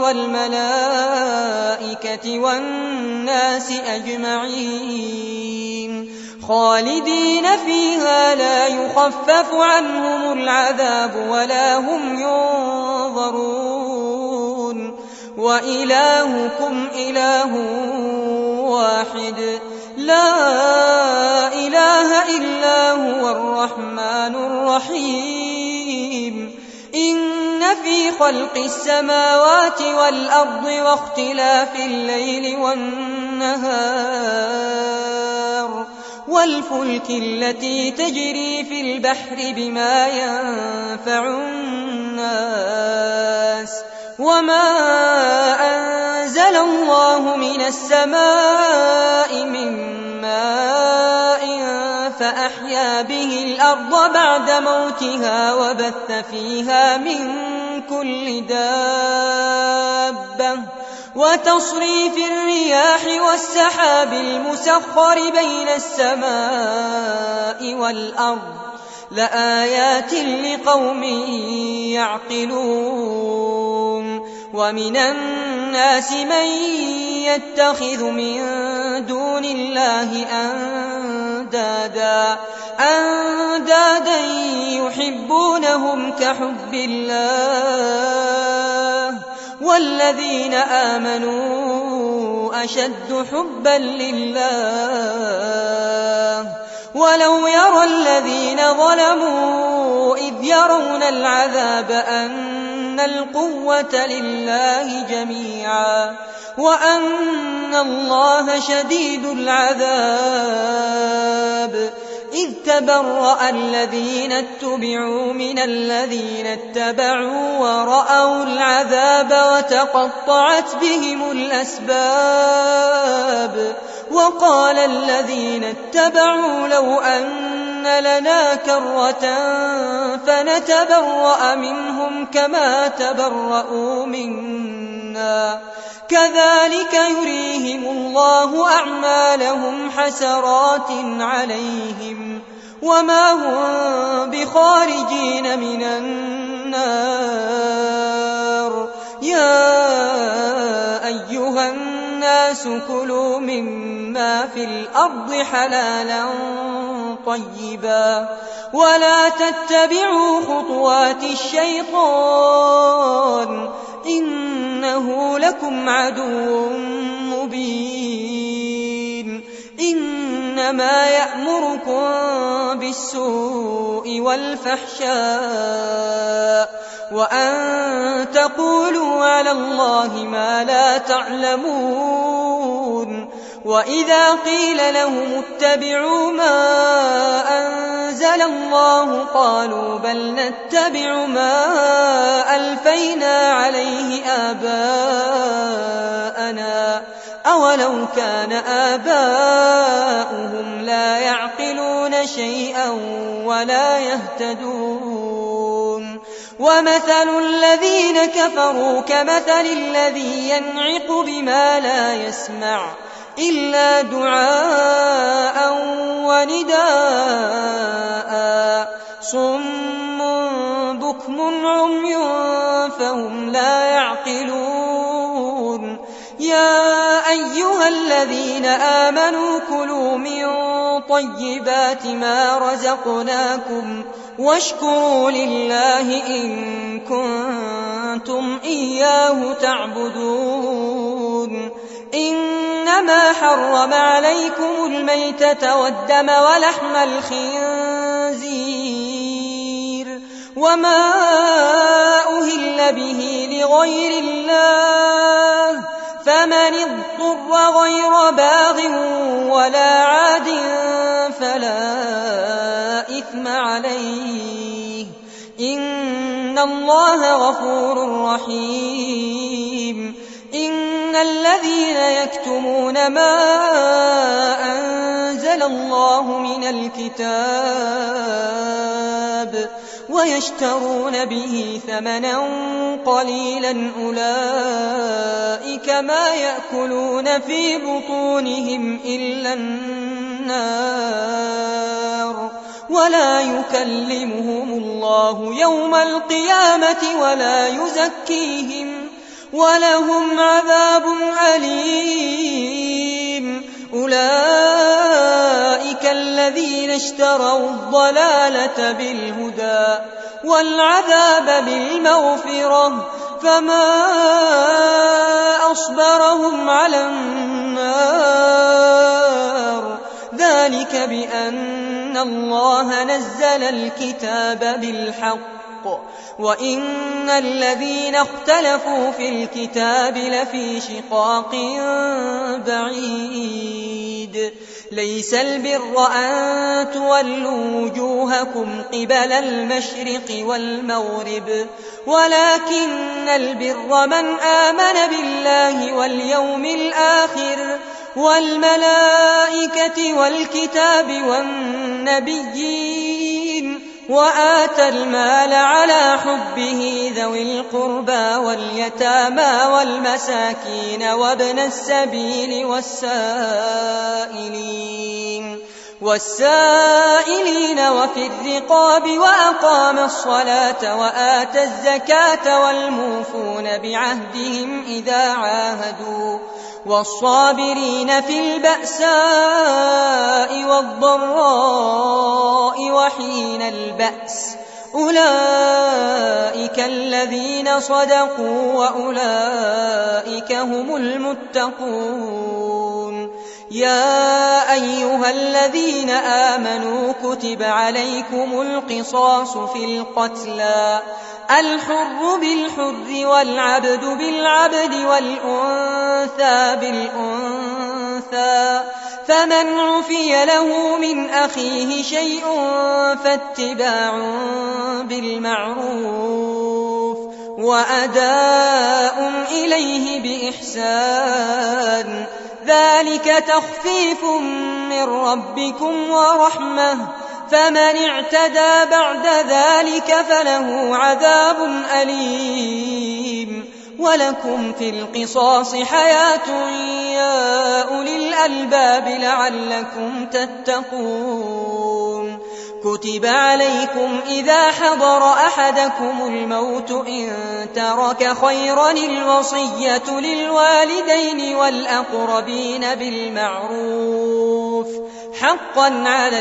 والملائكة والناس أجمعين خالدين فيها لا يخفف عنهم العذاب ولا هم ينظرون وإلهكم إله واحد لا إله إلا هو الرحمن الرحيم إن في خلق السماوات والأرض واختلاف الليل والنهار والفلك التي تجري في البحر بما ينفع الناس وما أنزل الله من السماء من ماء فأحيا به الأرض بعد موتها وبث فيها من كل دابة وتصريف الرياح والسحاب المسخر بين السماء والأرض لآيات لقوم يعقلون ومن الناس من يتخذ من دون الله أندادا أندادا يحبونهم كحب الله والذين آمنوا أشد حبا لله ولو يرى الذين ظلموا إذ يرون العذاب أن القوة لله جميعا وأن الله شديد العذاب إذ تبرأ الذين اتبعوا من الذين اتبعوا ورأوا العذاب وتقطعت بهم الأسباب وقال الذين اتبعوا لو أن لنا كرة فنتبرأ منهم كما تبرأوا منا كذلك يريهم الله أعمالهم حسرات عليهم وما هم بخارجين من النار يا أيها الناس كلوا مما في الأرض حلالا طيبا ولا تتبعوا خطوات الشيطان إنه لكم عدو مبين إنما يأمركم بالسوء والفحشاء وأن تقولوا على الله ما لا تعلمون وإذا قيل لهم اتبعوا ما أنزل الله قالوا بل نتبع ما ألفينا عليه آباءنا أولو كان آباؤهم لا يعقلون شيئا ولا يهتدون ومثل الذين كفروا كمثل الذي ينعق بما لا يسمع إلا دعاء ونداء صم بكم عمي فهم لا يعقلون يا أيها الذين آمنوا كلوا من طيبات ما رزقناكم واشكروا لله إن كنتم إياه تعبدون إنما حرم عليكم الميتة والدم ولحم الخنزير وما أهل به لغير الله فمن اضطر غير باغ ولا عاد فلا إثم عليه إن الله غفور رحيم إن الذين يكتمون ما أنزل الله من الكتاب ويشترون به ثمنا قليلا أولئك ما يأكلون في بطونهم إلا النار ولا يكلمهم الله يوم القيامة ولا يزكيهم ولهم عذاب أليم أولئك الذين الذين اشتروا الضلالة بالهدى والعذاب بالمغفرة فما أصبرهم على النار ذلك بأن الله نزل الكتاب بالحق وإن الذين اختلفوا في الكتاب لفي شقاق بعيد ليس البر أن تولوا وجوهكم قبل المشرق والمغرب ولكن البر من آمن بالله واليوم الآخر والملائكة والكتاب والنبيين وآتى المال على حبه ذوي القربى واليتامى والمساكين وابن السبيل والسائلين والسائلين وفي الرقاب وأقام الصلاة وآتى الزكاة والموفون بعهدهم إذا عاهدوا والصابرين في البأساء والضراء وحين البأس أولئك الذين صدقوا وأولئك هم المتقون يا أيها الذين آمنوا كتب عليكم القصاص في القتلى الحر بالحر والعبد بالعبد والأنثى بالأنثى فمن عفي له من أخيه شيء فاتباع بالمعروف وأداء إليه بإحسان ذلك تخفيف من ربكم ورحمة فمن اعتدى بعد ذلك فله عذاب أليم ولكم في القصاص حياة يا أولي الألباب لعلكم تتقون كتب عليكم إذا حضر أحدكم الموت إن ترك خيرا الوصية للوالدين والأقربين بالمعروف حقا على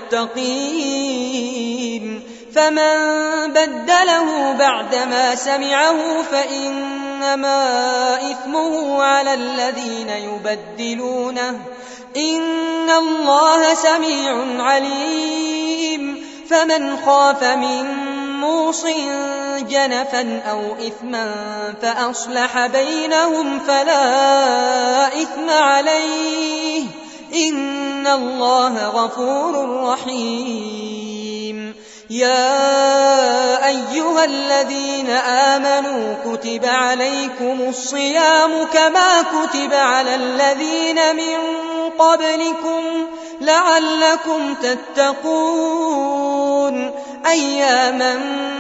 المتقين فمن بدله بعدما سمعه فإنما إثمه على الذين يبدلونه إن الله سميع عليم فمن خاف من موص جنفا أو إثما فأصلح بينهم فلا إثم عليه إن الله غفور رحيم يا أيها الذين آمنوا كتب عليكم الصيام كما كتب على الذين من قبلكم لعلكم تتقون أياما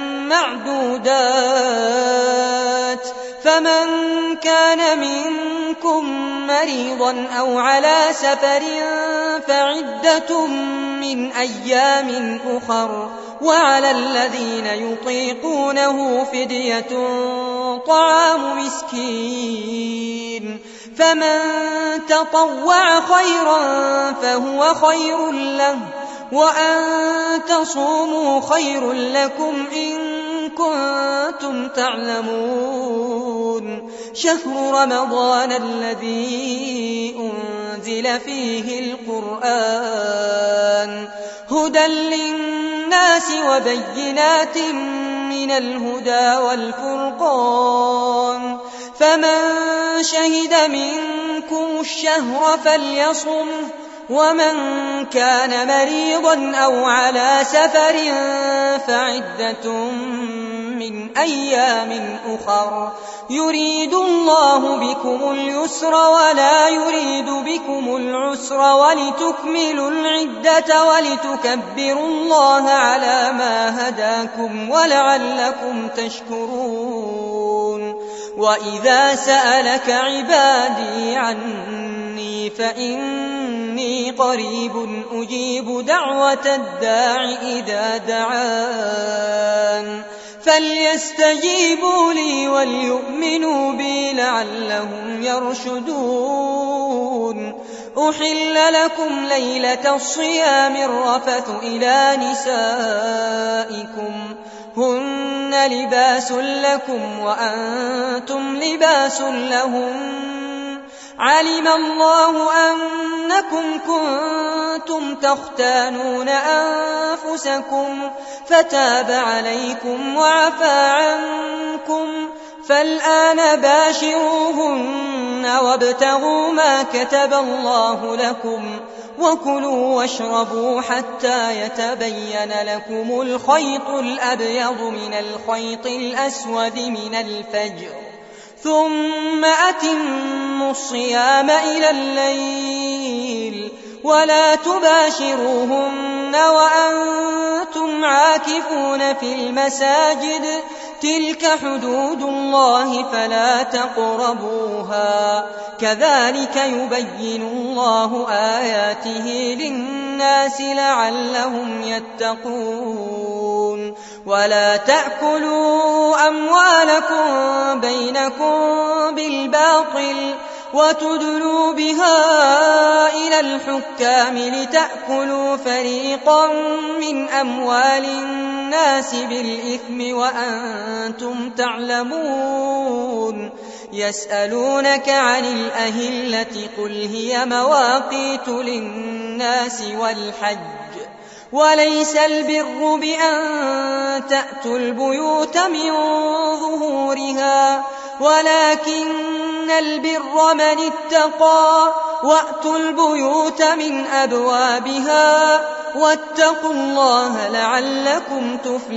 معدودات فمن كان منكم مريضا أو على سفر فعدة من أيام أخر وعلى الذين يطيقونه فدية طعام مسكين فمن تطوع خيرا فهو خير له وأن تصوموا خير لكم إن كنتم تعلمون شهر رمضان الذي أنزل فيه القرآن هدى للناس وبينات من الهدى والفرقان فمن شهد منكم الشهر فليصم ومن كان مريضا أو على سفر فعدة من أيام أخر يريد الله بكم اليسر ولا يريد بكم العسر ولتكملوا العدة ولتكبروا الله على ما هداكم ولعلكم تشكرون وإذا سألك عبادي عني فإني قريب أجيب دعوة الداع إذا دعان فليستجيبوا لي وليؤمنوا بي لعلهم يرشدون أحل لكم ليلة الصيام الرفث إلى نسائكم هن لباس لكم وأنتم لباس لهم علم الله أنكم كنتم تختانون أنفسكم فتاب عليكم وعفى عنكم فالآن باشروهن وابتغوا ما كتب الله لكم وكلوا واشربوا حتى يتبين لكم الخيط الأبيض من الخيط الأسود من الفجر ثم أتموا الصيام إلى الليل ولا تباشروهن وأنتم عاكفون في المساجد تلك حدود الله فلا تقربوها كذلك يبين الله آياته للناس لعلهم يتقون ولا تأكلوا أموالكم بينكم بالباطل وتدلوا بها إلى الحكام لتأكلوا فريقا من أموال الناس بالإثم وأنتم تعلمون يسألونك عن الأهلة قل هي مواقيت للناس والحج وليس البر بأن تأتوا البيوت من ظهورها ولكن البر من اتقى وأتوا البيوت من أبوابها واتقوا الله لعلكم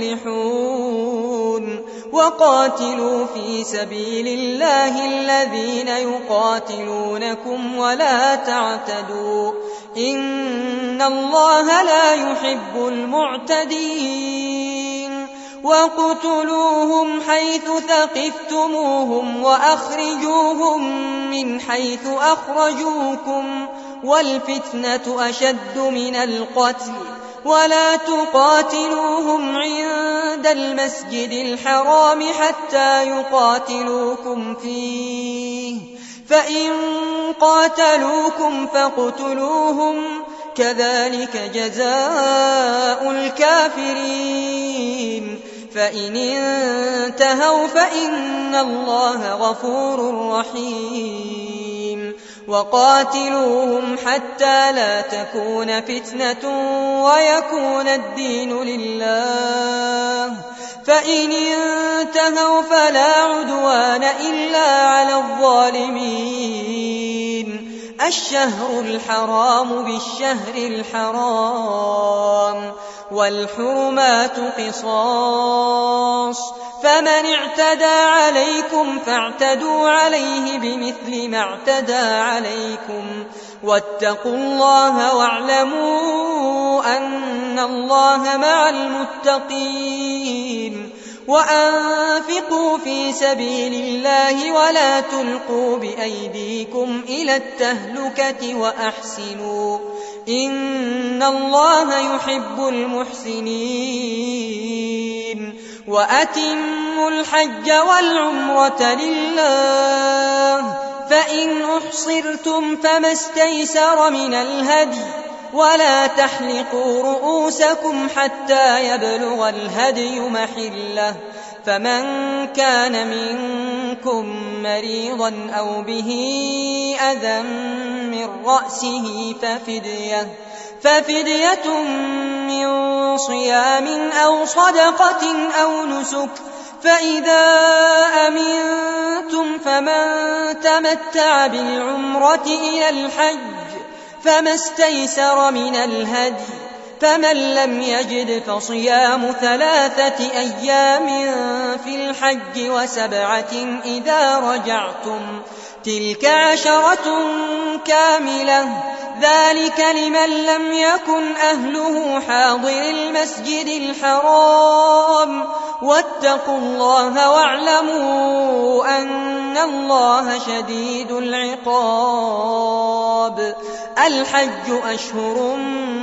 تفلحون وقاتلوا في سبيل الله الذين يقاتلونكم ولا تعتدوا إن الله لا يحب المعتدين وقتلوهم حيث ثقفتموهم وأخرجوهم من حيث أخرجوكم والفتنة أشد من القتل ولا تقاتلوهم عند المسجد الحرام حتى يقاتلوكم فيه فإن قاتلوكم فاقتلوهم كذلك جزاء الكافرين فإن انتهوا فإن الله غفور رحيم وقاتلوهم حتى لا تكون فتنة ويكون الدين لله فإن انتهوا فلا عدوان إلا على الظالمين الشهر الحرام بالشهر الحرام والحرمات قصاص فمن اعتدى عليكم فاعتدوا عليه بمثل ما اعتدى عليكم واتقوا الله واعلموا أن الله مع المتقين وأنفقوا في سبيل الله ولا تلقوا بأيديكم إلى التهلكة وأحسنوا إن الله يحب المحسنين وأتموا الحج والعمرة لله فإن أحصرتم فما استيسر من الهدي ولا تحلقوا رؤوسكم حتى يبلغ الهدي محله فمن كان منكم مريضا أو به أذى من رأسه ففدية ففدية من صيام أو صدقة أو نسك فإذا أمنتم فمن تمتع بالعمرة إلى الحج فما استيسر من الهدي فمن لم يجد فصيام ثلاثة أيام في الحج وسبعة إذا رجعتم تلك عشرة كاملة ذلك لمن لم يكن أهله حاضر المسجد الحرام واتقوا الله واعلموا أن الله شديد العقاب الحج أشهر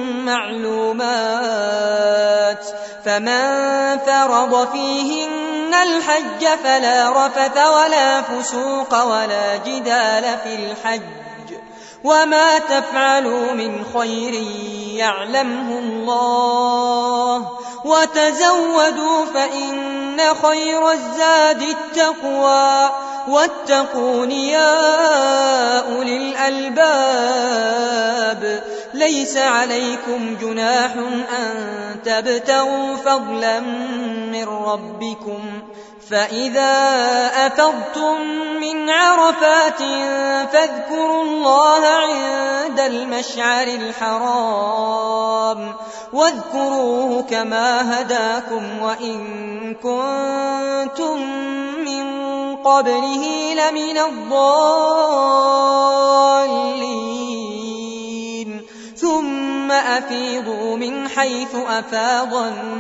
معلومات فمن فرض فيهن الحج فلا رفث ولا فسوق ولا جدال في الحج وما تفعلوا من خير يعلمه الله وتزودوا فإن خير الزاد التقوى واتقون يا أولي الألباب. ليس عليكم جناح أن تبتغوا فضلا من ربكم فإذا أفضتم من عرفات فاذكروا الله عند المشعر الحرام واذكروه كما هداكم وإن كنتم من قبله لمن الضالين. ثم أفيضوا من حيث أفاض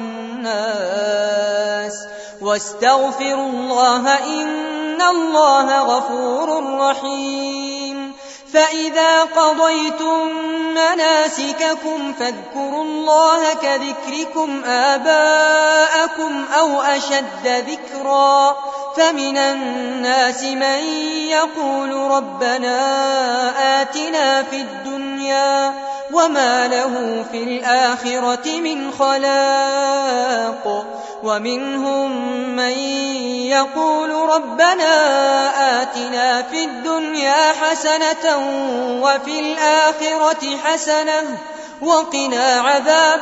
الناس واستغفروا الله إن الله غفور رحيم. فإذا قضيتم مناسككم فاذكروا الله كذكركم آباءكم أو أشد ذكرا. فمن الناس من يقول ربنا آتنا في الدنيا وما له في الآخرة من خلاق ومنهم من يقول ربنا آتنا في الدنيا حسنة وفي الآخرة حسنة وقنا عذاب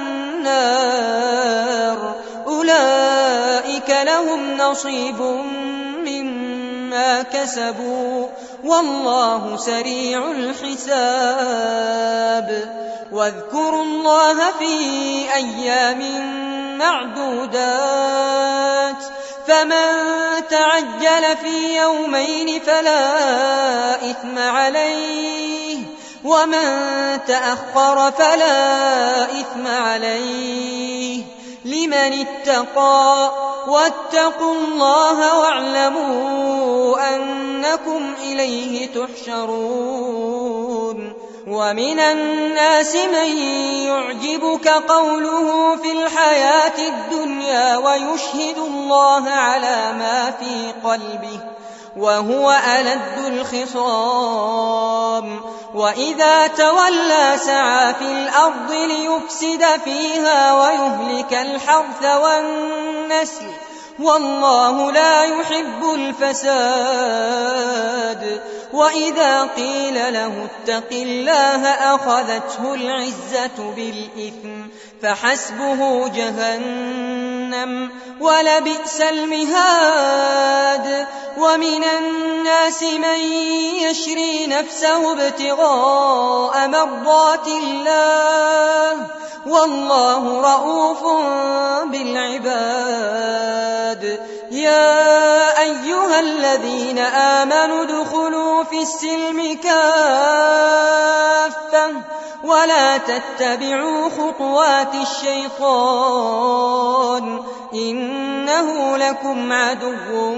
النار. أولئك لهم نصيب مما كسبوا والله سريع الحساب. واذكروا الله في أيام معدودات فمن تعجل في يومين فلا إثم عليه ومن تأخر فلا إثم عليه لمن اتقى. واتقوا الله واعلموا أنكم إليه تحشرون. ومن الناس من يعجبك قوله في الحياة الدنيا ويشهد الله على ما في قلبه وهو ألد الخصام. وإذا تولى سعى في الأرض ليفسد فيها ويهلك الحرث والنسل والله لا يحب الفساد. وإذا قيل له اتق الله أخذته العزة بالإثم فحسبه جهنم ولبئس المهاد. ومن الناس من يشري نفسه ابتغاء مرضات الله والله رؤوف بالعباد. يا أيها الذين آمنوا ادخلوا في السلم كافة ولا تتبعوا خطوات الشيطان إنه لكم عدو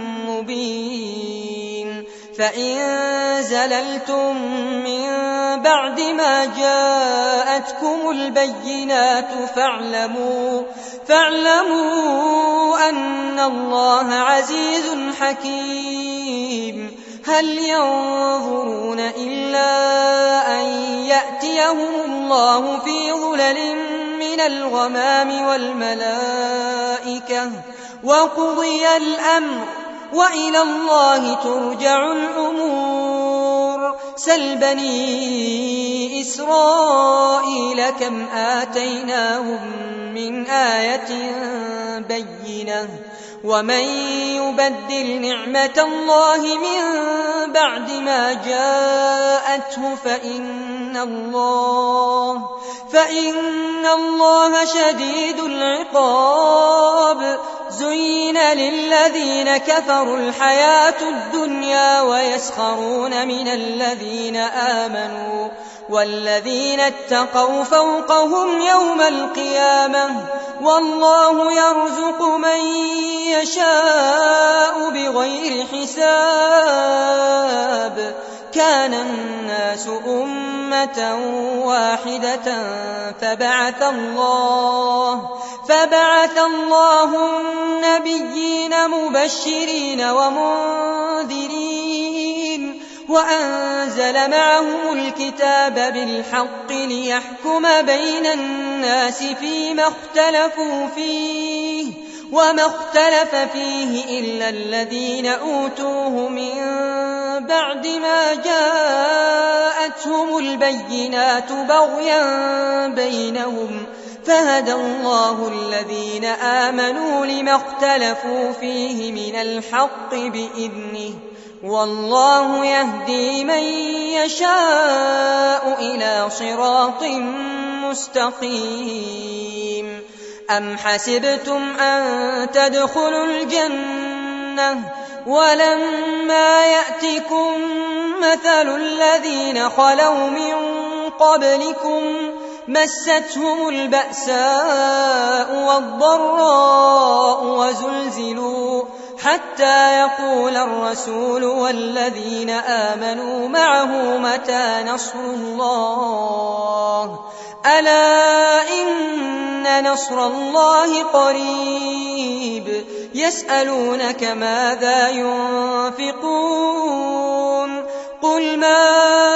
مبين. فإن زللتم من بعد ما جاءتكم البينات فاعلموا, فاعلموا أن الله عزيز حكيم. هل ينظرون إلا أن يأتيهم الله في ظلل من الغمام والملائكة وقضي الأمر وإلى الله ترجع الأمور. سل بني إسرائيل كم آتيناهم من آية بينة ومن يبدل نعمة الله من بعد ما جاءته فإن الله فإن الله شديد العقاب. زين للذين كفروا الحياة الدنيا ويسخرون من الذين آمنوا والذين اتقوا فوقهم يوم القيامة والله يرزق من يشاء بغير حساب. كان الناس أمة واحدة فبعث الله فبعث الله النبيين مبشرين ومنذرين وأنزل معهم الكتاب بالحق ليحكم بين الناس فيما اختلفوا فيه وما اختلف فيه إلا الذين أوتوه من بعد ما جاءتهم البينات بغيا بينهم فهدى الله الذين آمنوا لما اختلفوا فيه من الحق بإذنه والله يهدي من يشاء إلى صراط مستقيم. أم حسبتم أن تدخلوا الجنة ولما يأتكم مثل الذين خلوا من قبلكم مستهم البأساء والضراء وزلزلوا حتى يقول الرسول والذين آمنوا معه متى نصر الله ألا إن نصر الله قريب. يسألونك ماذا ينفقون قل ما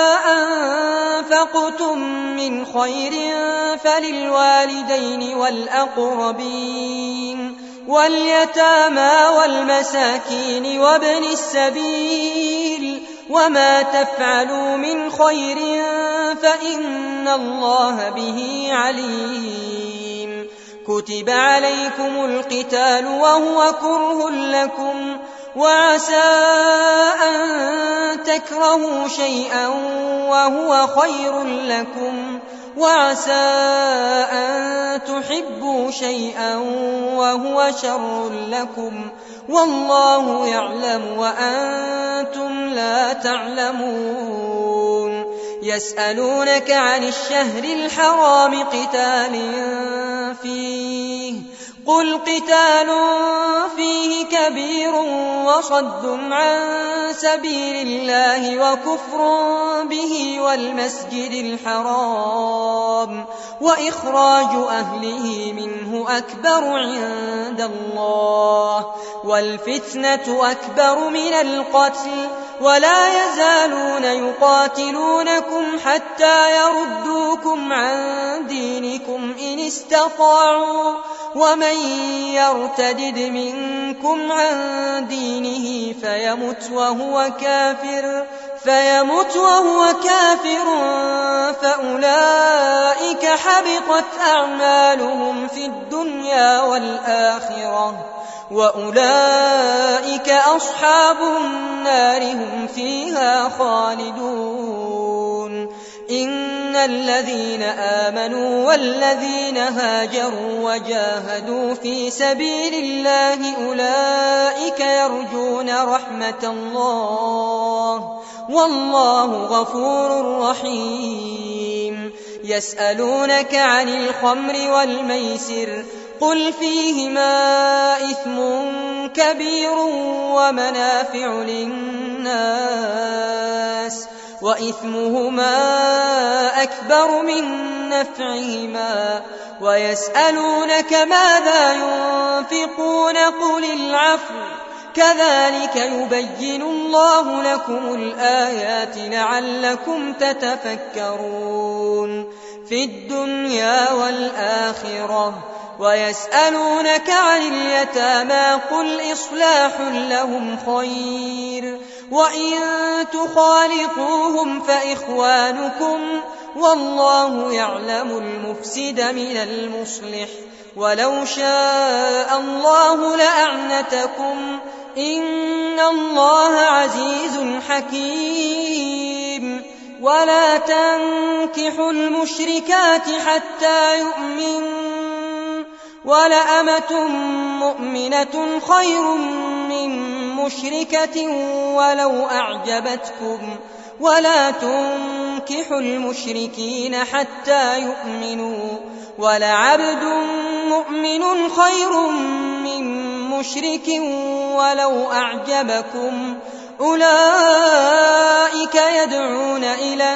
أنفقتم من خير فللوالدين والأقربين واليتامى والمساكين وابن السبيل وما تفعلوا من خير فإن الله به عليم. كتب عليكم القتال وهو كره لكم وعسى أن تكرهوا شيئا وهو خير لكم وعسى أن تحبوا شيئا وهو شر لكم والله يعلم وأنتم لا تعلمون. يسألونك عن الشهر الحرام قتال فيه قل قتال فيه كبير وصد عن سبيل الله وكفر به والمسجد الحرام وإخراج أهله منه أكبر عند الله والفتنة أكبر من القتل ولا يزالون يقاتلونكم حتى يردوكم عن دينكم إن استطاعوا ومن يرتدد منكم عن دينه فيمت وهو كافر فيمت وهو كافر فأولئك حبطت أعمالهم في الدنيا والآخرة وأولئك أصحاب النار هم فيها خالدون. إن الذين آمنوا والذين هاجروا وجاهدوا في سبيل الله أولئك يرجون رحمة الله والله غفور رحيم. يسألونك عن الخمر والميسر قل فيهما إثم كبير ومنافع للناس وإثمهما أكبر من نفعهما ويسألونك ماذا ينفقون قل العفو كذلك يبين الله لكم الآيات لعلكم تتفكرون في الدنيا والآخرة. ويسألونك عن اليتامى قل إصلاح لهم خير وإن تخالطوهم فإخوانكم والله يعلم المفسد من المصلح ولو شاء الله لأعنتكم إن الله عزيز حكيم. ولا تنكحوا المشركات حتى يؤمنوا ولأمة مؤمنة خير من مشركة ولو أعجبتكم ولا تنكحوا المشركين حتى يؤمنوا ولعبد مؤمن خير من مشرك ولو أعجبكم أولئك يدعون إلى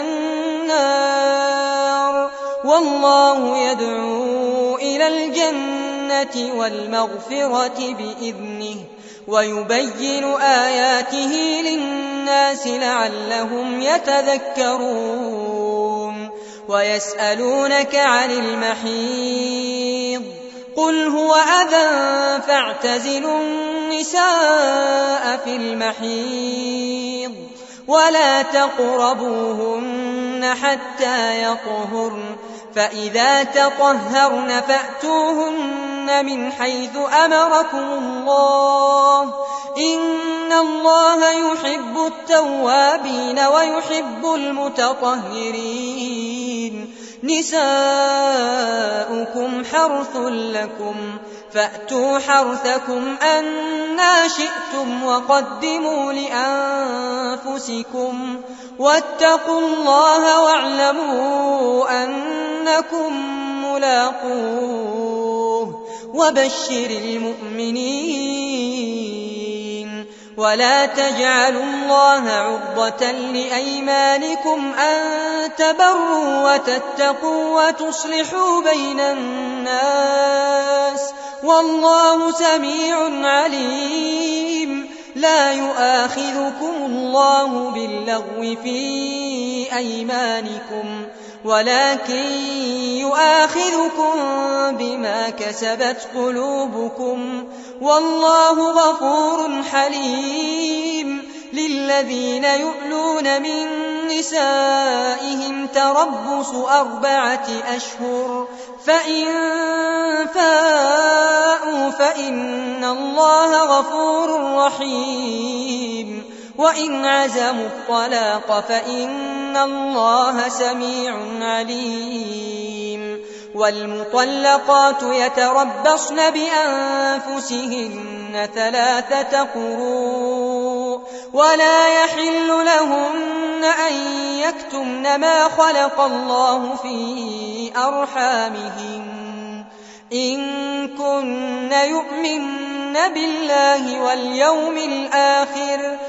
النار والله يدعو إلى الجنة والمغفرة بإذنه ويبين آياته للناس لعلهم يتذكرون ويسألونك عن المحيض قل هو أذى فاعتزلوا النساء في المحيض ولا تقربوهن حتى يطهرن فإذا تطهرن فأتوهن من حيث أمركم الله إن الله يحب التوابين ويحب المتطهرين نساؤكم حرث لكم فأتوا حرثكم أنى شئتم وقدموا لأنفسكم واتقوا الله واعلموا أنكم ملاقوه وبشر المؤمنين ولا تجعلوا الله عرضة لأيمانكم أن تبروا وتتقوا وتصلحوا بين الناس والله سميع عليم لا يؤاخذكم الله باللغو في أيمانكم ولكن يؤاخذكم بما كسبت قلوبكم والله غفور حليم للذين يؤلون من نسائهم تربص أربعة أشهر فإن فاءوا فإن الله غفور رحيم وإن عزموا الطلاق فإن الله سميع عليم والمطلقات يتربصن بأنفسهن ثلاثة قروء ولا يحل لهن أن يكتمن ما خلق الله في أرحامهن إن كن يؤمن بالله واليوم الآخر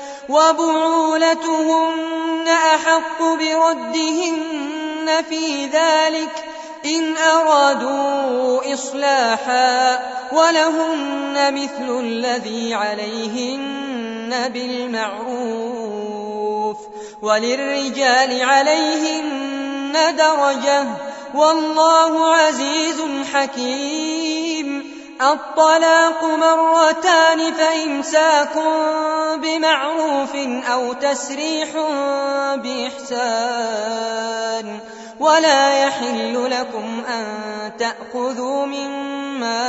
وبعولتهن أحق بردهن في ذلك إن أرادوا إصلاحا ولهن مثل الذي عليهن بالمعروف وللرجال عليهن درجة والله عزيز حكيم الطلاق مرتان فإمساك بمعروف أو تسريح بإحسان ولا يحل لكم أن تأخذوا مما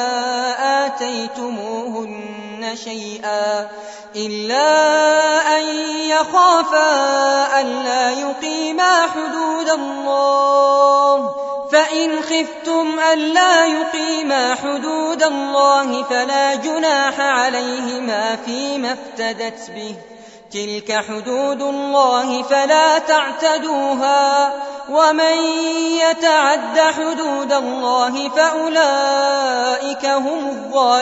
آتيتموهن شيئا إلا أن يخافا ألا يقيما حدود الله فإن خفتم ألا يقيما حدود الله فلا جناح عليهما فيما افتدت به تلك حدود الله فلا تعتدوها ومن يتعد حدود الله فأولئك هم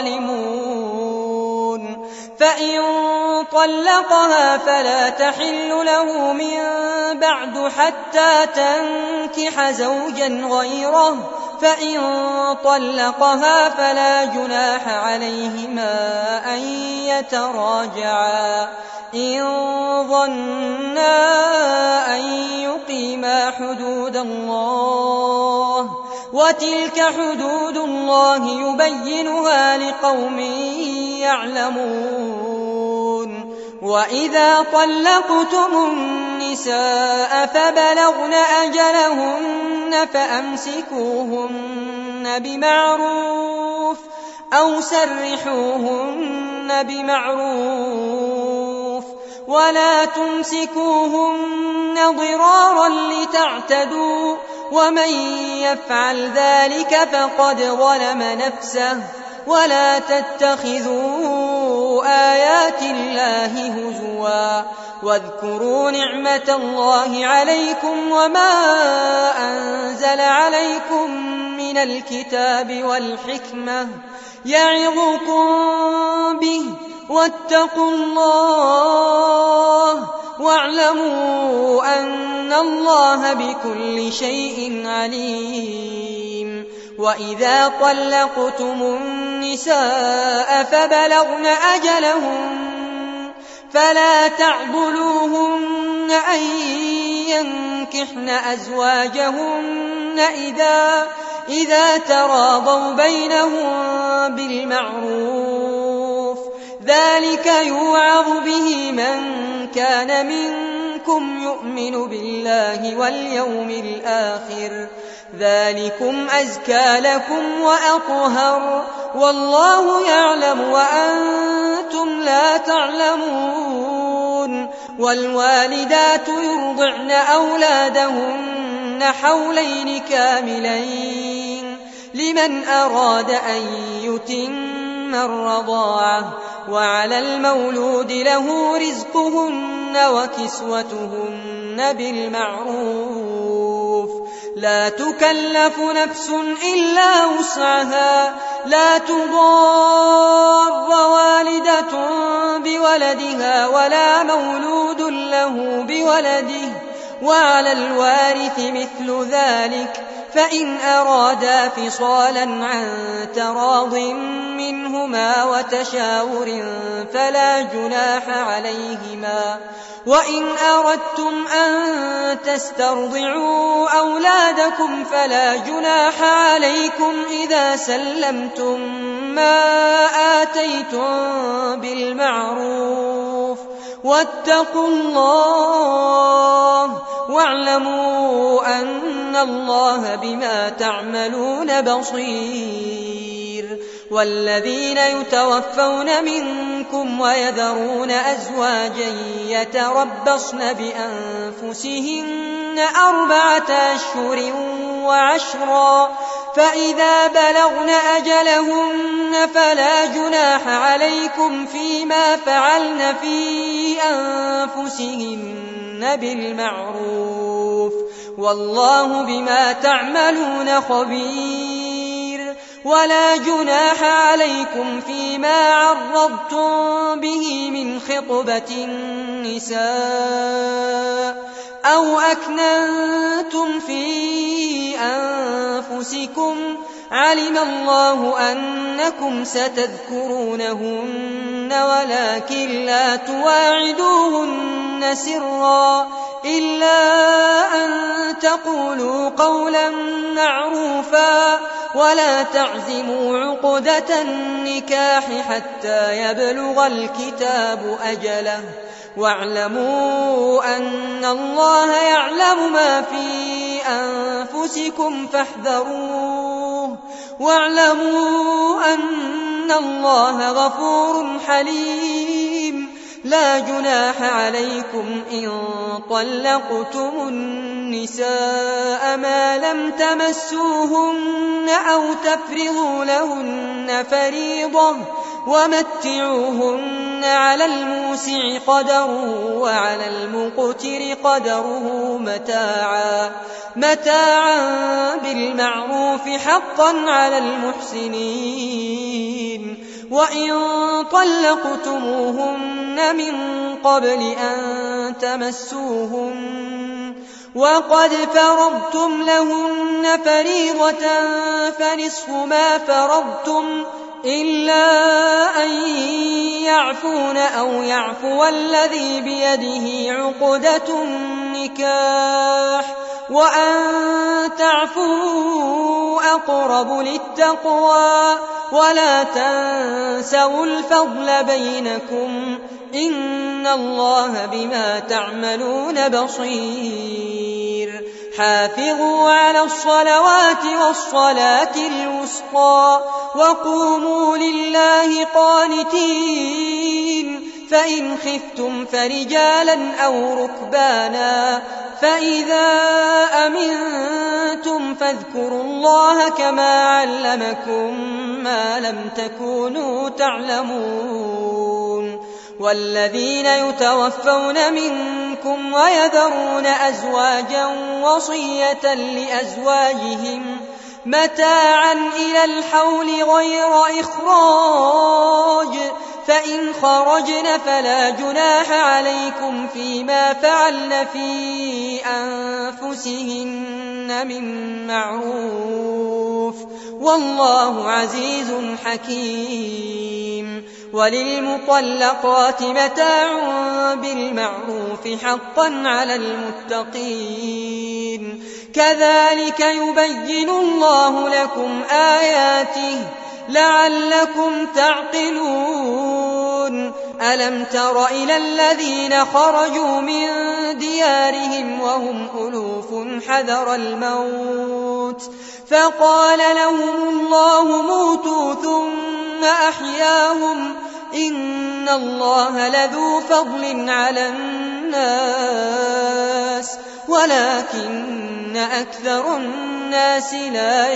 الظالمون فإن طلقها فلا تحل له من بعد حتى تنكح زوجا غيره فإن طلقها فلا جناح عليهما أن يتراجعا إن ظنا أن يقيما حدود الله وتلك حدود الله يبينها لقوم يعلمون وإذا طلقتم النساء فبلغن أجلهن فأمسكوهن بمعروف أو سرحوهن بمعروف ولا تمسكوهن ضرارا لتعتدوا ومن يفعل ذلك فقد ظلم نفسه ولا تتخذوا آيات الله هزوا واذكروا نعمة الله عليكم وما أنزل عليكم من الكتاب والحكمة يعظكم به واتقوا الله واعلموا أن الله بكل شيء عليم وإذا طلقتم النساء فبلغن أجلهن فلا تعضلوهن أن ينكحن أزواجهن إذا, إذا تراضوا بينهم بالمعروف، ذلك يوعظ به من كان منكم يؤمن بالله واليوم الآخر، ذلكم أزكى لكم وأطهر، والله يعلم وأنتم لا تعلمون. والوالدات يرضعن أولادهن حولين كاملين لمن أراد أن يتم الرضاعة، وعلى المولود له رزقهن وكسوتهن بالمعروف، لا تكلف نفس إلا وسعها، لا تضار والدة بولدها ولا مولود له بولده، وعلى الوارث مثل ذلك، فإن أرادا فصالا عن تراض منهما وتشاور فلا جناح عليهما. وإن أردتم أن تسترضعوا أولادكم فلا جناح عليكم إذا سلمتم ما آتيتم بالمعروف، واتقوا الله واعلموا أن الله بما تعملون بصير. والذين يتوفون منكم ويذرون أزواجا يتربصن بأنفسهن أربعة أشهر وعشرا، فإذا بلغن أجلهن فلا جناح عليكم فيما فعلن في أنفسهن بالمعروف، والله بما تعملون خبير. ولا جناح عليكم فيما عرضتم به من خطبة النساء أو أكننتم في أنفسكم، علم الله أنكم ستذكرونهن ولكن لا تواعدوهن سرا إلا أن تقولوا قولا معروفا، ولا تعزموا عقدة النكاح حتى يبلغ الكتاب أجله، واعلموا أن الله يعلم ما في أنفسكم فاحذروه، واعلموا أن الله غفور حليم. لا جناح عليكم إن طلقتم النساء ما لم تمسوهن أو تفرضوا لهن فريضة، ومتعوهن على الموسع قدره وعلى المقتر قدره متاعا متاعا بالمعروف حقا على المحسنين. وإن طلقتموهن من قبل أن تمسوهن وقد فرضتم لهن فريضة فنصف ما فرضتم إلا أن يعفون أو يعفو الذي بيده عقدة النكاح، وأن تعفوا أقرب للتقوى، ولا تنسوا الفضل بينكم، إن الله بما تعملون بصير. حافظوا على الصلوات والصلاة الوسطى وقوموا لله قانتين، فإن خفتم فرجالا أو ركبانا، فإذا أمنتم فاذكروا الله كما علمكم ما لم تكونوا تعلمون. والذين يتوفون منكم ويذرون أزواجا وصية لأزواجهم متاعا إلى الحول غير إخراج، فإن خرجن فلا جناح عليكم فيما فعلن في أنفسهن من معروف والله عزيز حكيم. وللمطلقات متاع بالمعروف حقا على المتقين كذلك يبين الله لكم آياته لعلكم تعقلون. ألم تر إلى الذين خرجوا من ديارهم وهم ألوف حذر الموت فقال لهم الله موتوا ثم أحياهم إن الله لذو فضل على الناس ولكن أكثر الناس لا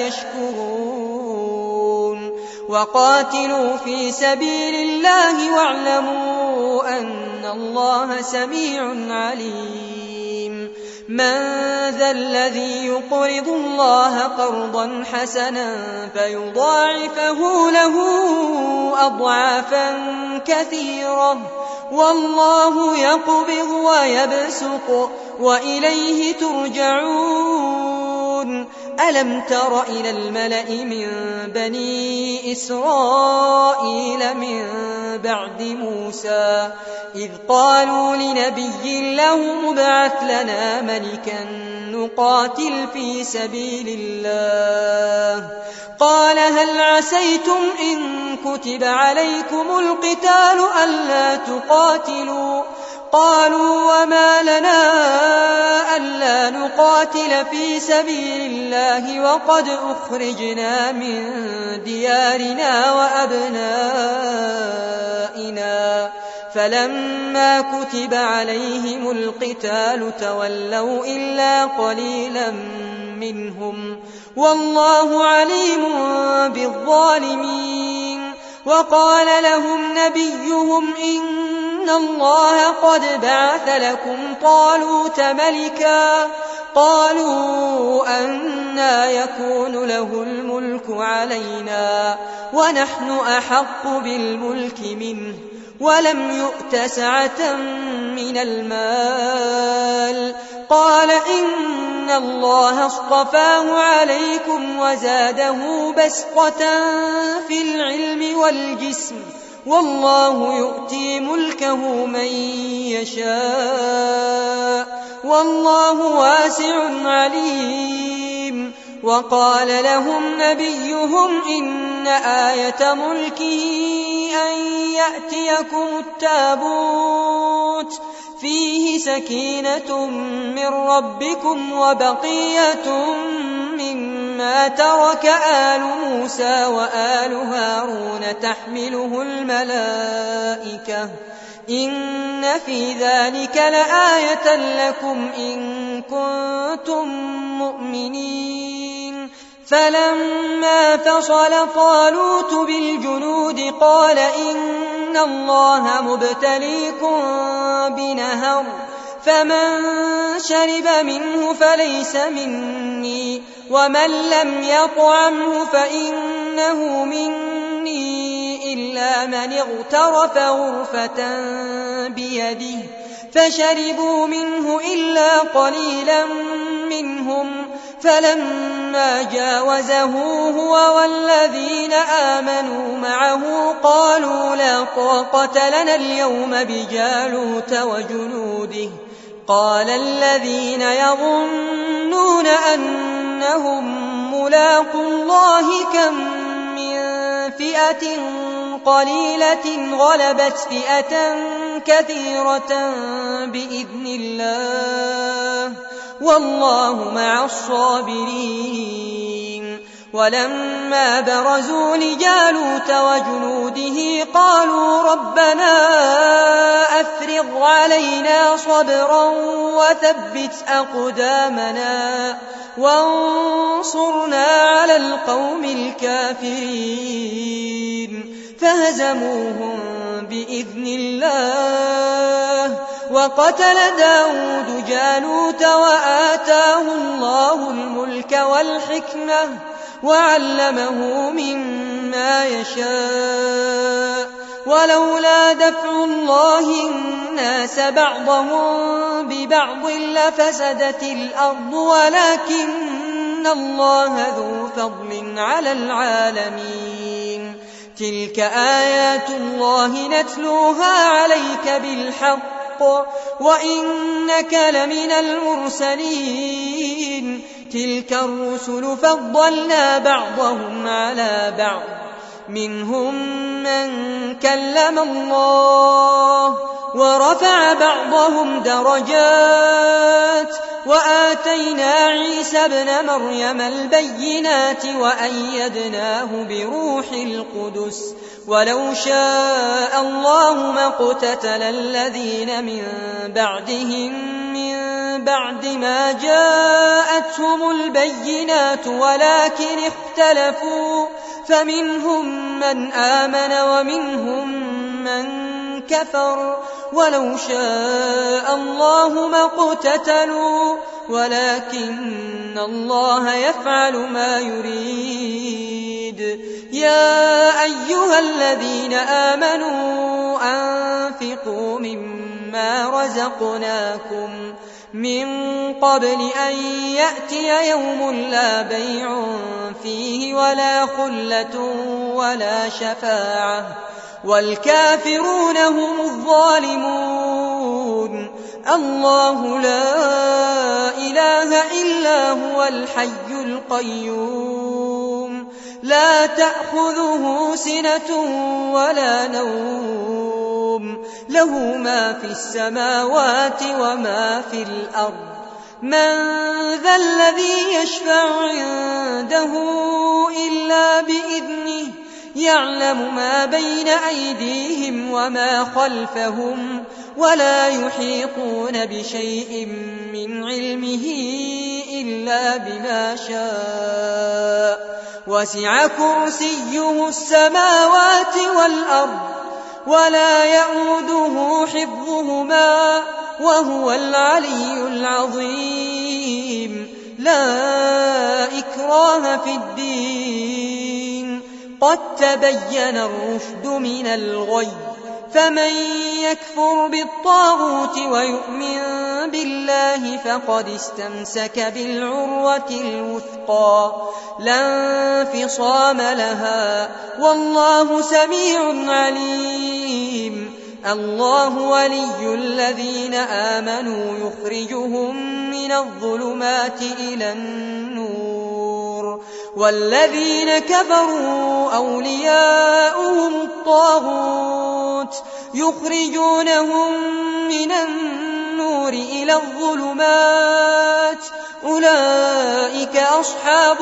يشكرون. وقاتلوا في سبيل الله واعلموا أن الله سميع عليم. من ذا الذي يقرض الله قرضا حسنا فيضاعفه له أضعافا كثيرة والله يقبض ويبسط وإليه ترجعون. ألم تر إلى الملأ من بني إسرائيل من بعد موسى إذ قالوا لنبي له ابعث لنا ملكا نقاتل في سبيل الله قال هل عسيتم إن كتب عليكم القتال ألا تقاتلوا قالوا وما لنا ألا نقاتل في سبيل الله وقد أخرجنا من ديارنا وأبنائنا فلما كتب عليهم القتال تولوا إلا قليلا منهم والله عليم بالظالمين. وقال لهم نبيهم إن الله قد بعث لكم طالوت ملكا قالوا أنى يكون له الملك علينا ونحن أحق بالملك منه ولم يؤت سعة من المال قال إن الله اصطفاه عليكم وزاده بسطة في العلم والجسم والله يؤتي ملكه من يشاء والله واسع عليم. وقال لهم نبيهم إن آية ملكه أن يأتيكم التابوت فيه سكينة من ربكم وبقية مما ترك آل موسى وآل هارون تحمله الملائكة إن في ذلك لآية لكم إن كنتم مؤمنين. فلما فصل طالوت بالجنود قال إن الله مبتليكم بنهر فمن شرب منه فليس مني ومن لم يطعمه فإنه مني إلا من اغترف غرفة بيده فشربوا منه إلا قليلا منهم فلما جاوزه هو والذين آمنوا معه قالوا لا طاقة لنا اليوم بجالوت وجنوده قال الذين يظنون أنهم ملاقو الله كم من فئة قليلة غلبت فئة كثيرة بإذن الله والله مع الصابرين. ولما برزوا لجالوت وجنوده قالوا ربنا أفرغ علينا صبرا وثبت أقدامنا وانصرنا على القوم الكافرين فهزموهم بإذن الله. وقتل داود جالوت وآتاه الله الملك والحكمة وعلمه مما يشاء ولولا دفع الله الناس بعضهم ببعض لفسدت الأرض ولكن الله ذو فضل على العالمين. تلك آيات الله نتلوها عليك بالحق وإنك لمن المرسلين. تلك الرسل فضلنا بعضهم على بعض منهم من كلم الله ورفع بعضهم درجات وآتينا عيسى ابن مريم البينات وأيدناه بروح القدس ولو شاء الله ما اقتتل الذين من بعدهم من بعد ما جاءتهم البينات ولكن اختلفوا فمنهم من آمن ومنهم من كفر ولو شاء الله ما اقتتلوا ولكن الله يفعل ما يريد. يا أيها الذين آمنوا أنفقوا مما رزقناكم من قبل أن يأتي يوم لا بيع فيه ولا خلة ولا شفاعة والكافرون هم الظالمون. الله لا إله إلا هو الحي القيوم لا تأخذه سنة ولا نوم له ما في السماوات وما في الأرض. من ذا الذي يشفع عنده إلا بإذنه يعلم ما بين أيديهم وما خلفهم ولا يحيطون بشيء من علمه إلا بما شاء وسع كرسيه السماوات والأرض ولا يئوده حفظهما وهو العلي العظيم. لا إكراه في الدين قد تبين الرشد من الغي فمن يكفر بالطاغوت ويؤمن بالله فقد استمسك بالعروة الوثقى لا انفصام لها والله سميع عليم. الله ولي الذين آمنوا يخرجهم من الظلمات إلى النور والذين كفروا أولياؤهم الطاغوت يخرجونهم من النور إلى الظلمات أولئك أصحاب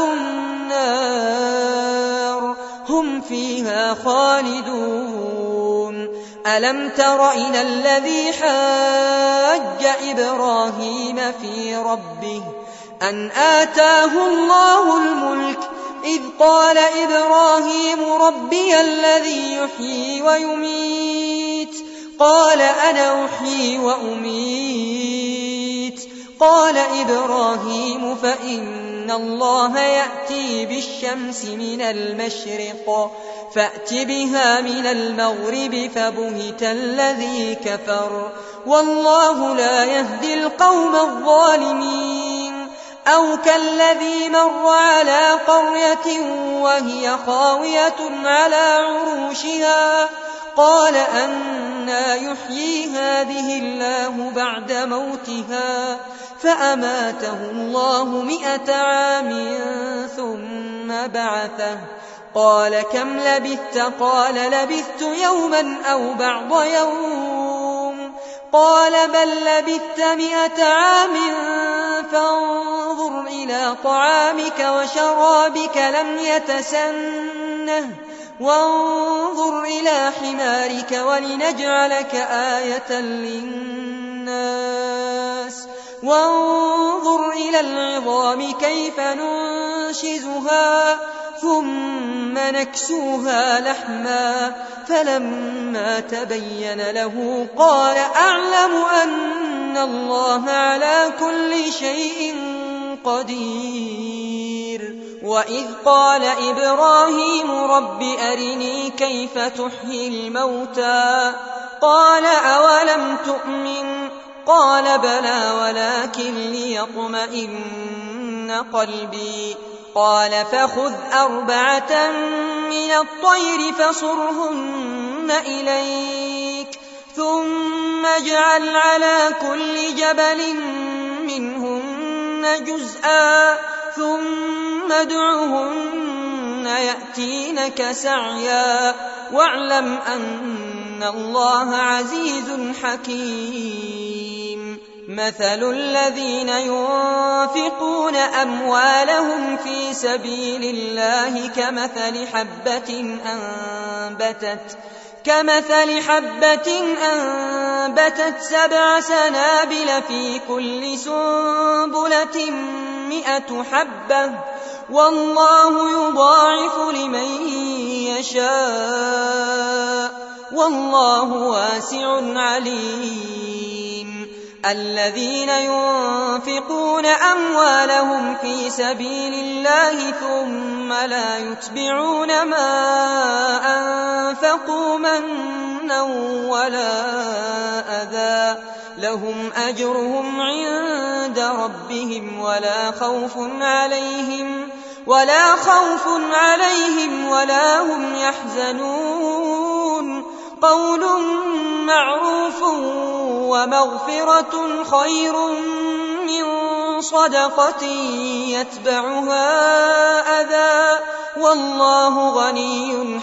النار هم فيها خالدون. ألم تر إلى الذي حاج إبراهيم في ربه أن آتاه الله الملك إذ قال إبراهيم ربي الذي يحيي ويميت قال أنا أحيي وأميت قال إبراهيم فإن الله يأتي بالشمس من المشرق فأت بها من المغرب فبهت الذي كفر والله لا يهدي القوم الظالمين. أو كالذي مر على قرية وهي خاوية على عروشها قال أنى يحيي هذه الله بعد موتها فأماته الله مئة عام ثم بعثه قال كم لبثت قال لبثت يوما أو بعض يوم قال بل لبثت مئة عام فانظر إلى طعامك وشرابك لم يتسنه وانظر إلى حمارك ولنجعلك آية للناس وانظر إلى العظام كيف ننشزها ثم نكسوها لحما فلما تبين له قال أعلم أن الله على كل شيء قدير وإذ قال إبراهيم رب أرني كيف تحيي الموتى قال أولم تؤمن قال بلى ولكن ليطمئن قلبي قال فخذ أربعة من الطير فصرهن إليك ثم اجعل على كل جبل منهن جزءا ثم ادعهن يأتينك سعيا واعلم أن الله عزيز حكيم مثل الذين ينفقون أموالهم في سبيل الله كمثل حبة أنبتت كمثل حبة أنبتت سبع سنابل في كل سنبلة مئة حبة والله يضاعف لمن يشاء والله واسع عليم الذين ينفقون أموالهم في سبيل الله ثم لا يتبعون ما أنفقوا منا ولا أذى لهم أجرهم عند ربهم ولا خوف عليهم ولا خوف عليهم ولا هم يحزنون قول معروف ومغفرة خير من صدقة يتبعها أذى والله غني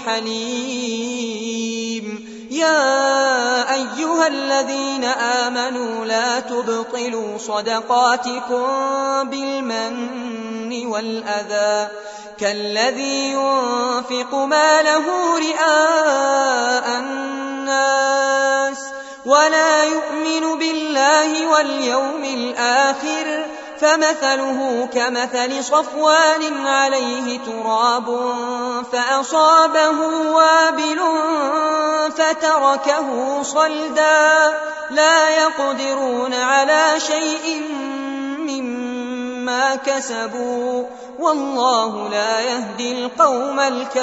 حليم يا أيها الذين آمنوا لا تبطلوا صدقاتكم بالمن والأذى كالذي ينفق ماله رئاء الناس ولا يؤمن بالله واليوم الآخر فمثله كمثل صفوان عليه تراب فأصابه وابل فتركه صلدا لا يقدرون على شيء مما كسبوا والله لا يهدي القوم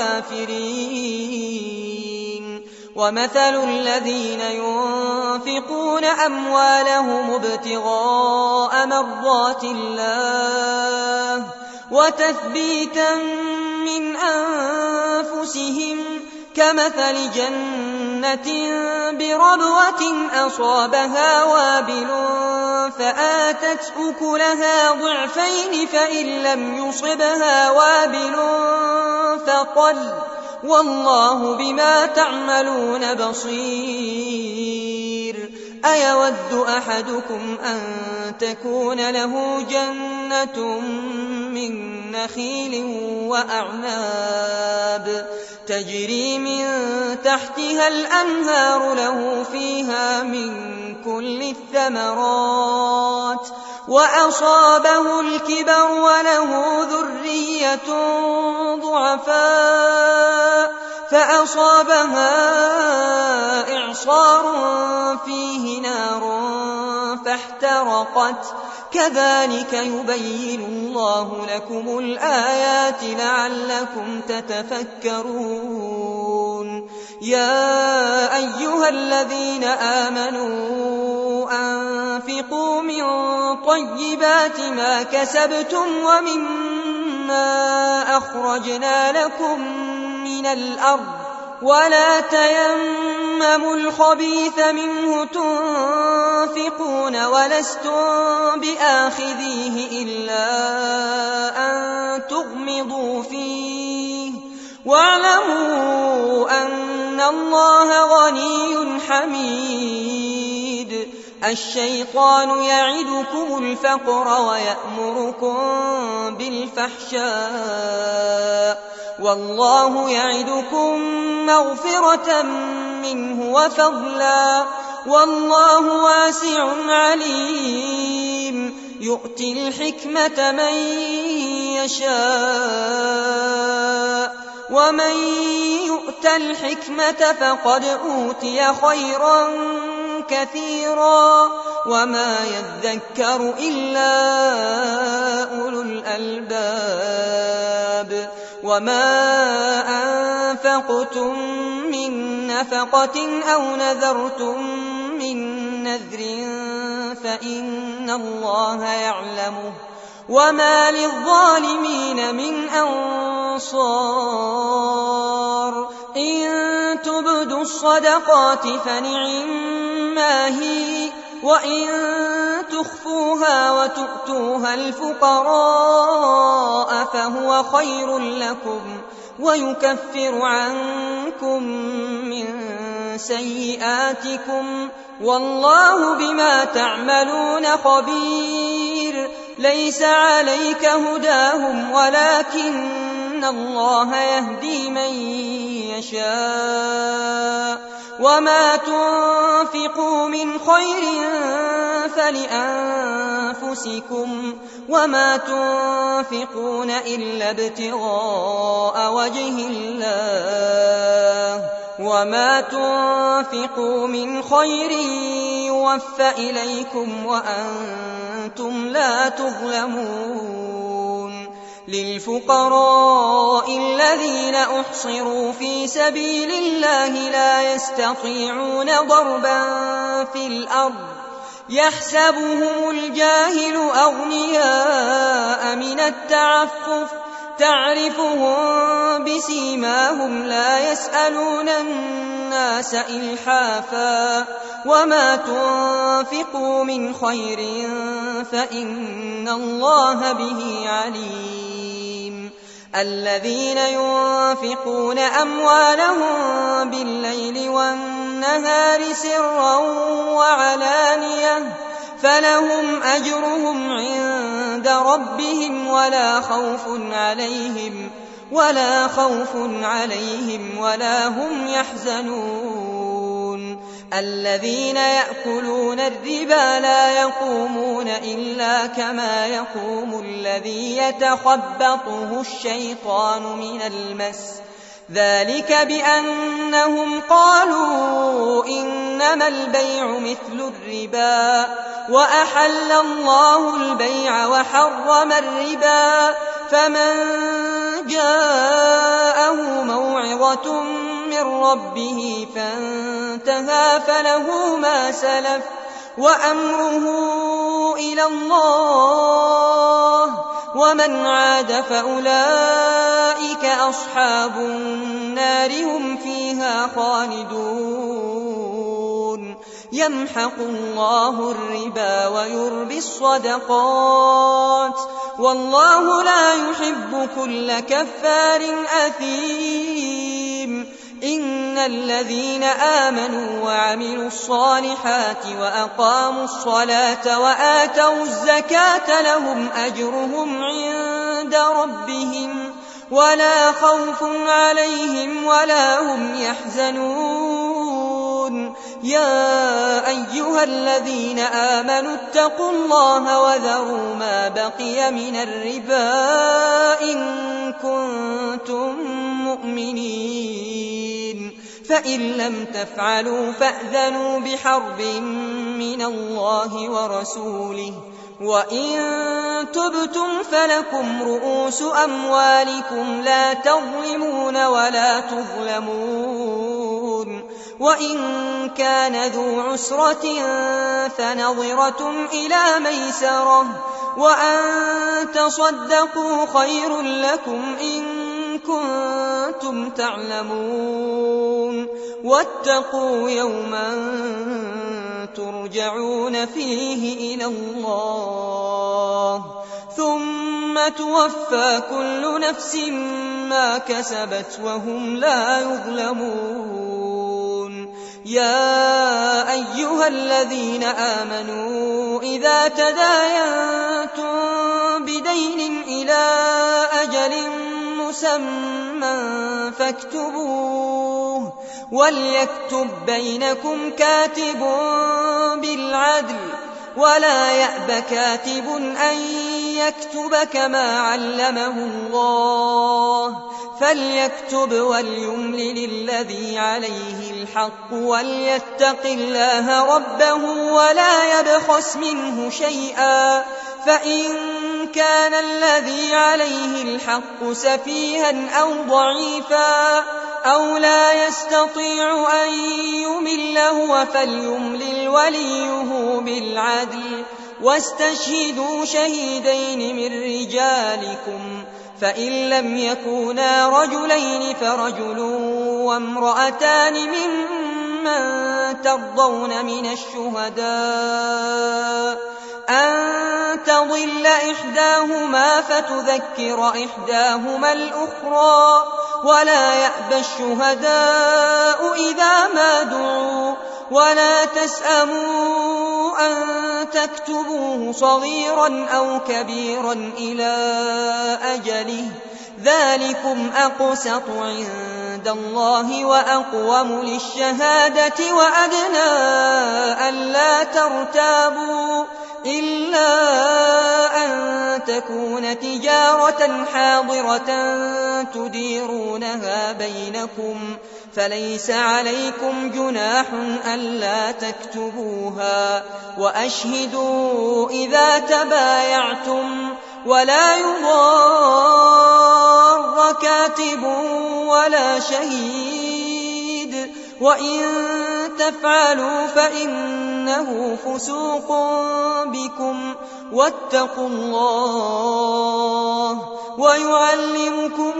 الكافرين ومثل الذين ينفقون أموالهم ابتغاء مرضات الله وتثبيتا من أنفسهم كمثل جنة بربوة أصابها وابل فآتت أكلها ضعفين فإن لم يصبها وابل فطل والله بما تعملون بصير أيود أحدكم أن تكون له جنة من نخيل وأعناب تجري من تحتها الأنهار له فيها من كل الثمرات وأصابه الكبر وله ذرية ضعفاء فأصابها إعصار فيه نار فاحترقت كذلك يبين الله لكم الآيات لعلكم تتفكرون يا أيها الذين آمنوا أنفقوا من طيبات ما كسبتم ومما أخرجنا لكم من الأرض ولا تيمموا الخبيث منه تنفقون ولستم بآخذيه إلا أن تغمضوا فيه واعلموا أن الله غني حميد الشيطان يعدكم الفقر ويأمركم بالفحشاء والله يعدكم مغفرة منه وفضلا والله واسع عليم يؤتي الحكمة من يشاء ومن يؤت الحكمة فقد أوتي خيرا كثيرا وما يذكر إلا أولو الألباب وما أنفقتم من نفقة أو نذرتم من نذر فإن الله يعلمه وما للظالمين من أنصار إن تبدوا الصدقات فنعما هي وإن تخفوها وتؤتوها الفقراء فهو خير لكم ويكفر عنكم من سيئاتكم والله بما تعملون خبير ليس عليك هداهم ولكن الله يهدي من يشاء وما تنفقوا من خير فلأنفسكم وما تنفقون إلا ابتغاء وجه الله وما تنفقوا من خير يوفى إليكم وأنتم لا تظلمون للفقراء الذين أحصروا في سبيل الله لا يستطيعون ضربا في الأرض يحسبهم الجاهل أغنياء من التعفف تعرفهم بسيماهم لا يسألون الناس إلحافا وما تنفقوا من خير فإن الله به عليم الذين ينفقون أموالهم بالليل والنهار سرا وعلانية فلهم أجرهم عند ربهم ولا خوف عليهم ولا خوف عليهم ولا هم يحزنون الذين يأكلون الربا لا يقومون إلا كما يقوم الذي يتخبطه الشيطان من المس ذلك بأنهم قالوا إنما البيع مثل الربا وأحل الله البيع وحرم الربا فمن جاءه موعظة من ربه فانتهى فله ما سلف وأمره إلى الله ومن عاد فأولئك أصحاب النار هم فيها خالدون يمحق الله الربا ويربي الصدقات والله لا يحب كل كفار أثيم إن الذين آمنوا وعملوا الصالحات وأقاموا الصلاة وآتوا الزكاة لهم أجرهم عند ربهم ولا خوف عليهم ولا هم يحزنون يا أيها الذين آمنوا اتقوا الله وذروا ما بقي من الربا إن كنتم مؤمنين فإن لم تفعلوا فأذنوا بحرب من الله ورسوله وإن تبتم فلكم رؤوس أموالكم لا تظلمون ولا تظلمون وإن كان ذو عسرة فنظرة إلى ميسرة وأن تصدقوا خير لكم إن كنتم تعلمون واتقوا يوما ترجعون فيه إلى الله ثم توفى كل نفس ما كسبت وهم لا يظلمون يا أيها الذين آمنوا إذا تداينتم بدين إلى أجل مسمى فاكتبوه وليكتب بينكم كاتب بالعدل ولا يأب كاتب أن يكتب كما علمه الله فليكتب وليملل الذي عليه الحق وليتق الله ربه ولا يبخس منه شيئا، فإن كان الذي عليه الحق سفيها أو ضعيفا أو لا يستطيع أن يمل هو فليملل وليه بالعدل، واستشهدوا شهيدين من رجالكم، فإن لم يكونا رجلين فرجل وامرأتان ممن ترضون من الشهداء أن تضل إحداهما فتذكر إحداهما الأخرى، ولا يأبى الشهداء إذا ما دعوا، ولا تسأموا أن تكتبوه صغيرا أو كبيرا إلى أجله، ذلكم أقسط عند الله وأقوم للشهادة وأدنى ألا ترتابوا، إلا أن تكون تجارة حاضرة تديرونها بينكم فليس عليكم جناح ألا تكتبوها، وأشهدوا إذا تبايعتم، ولا يضار كاتب ولا شهيد، وإن تفعلوا فإنه فسوق بكم، واتقوا الله ويعلمكم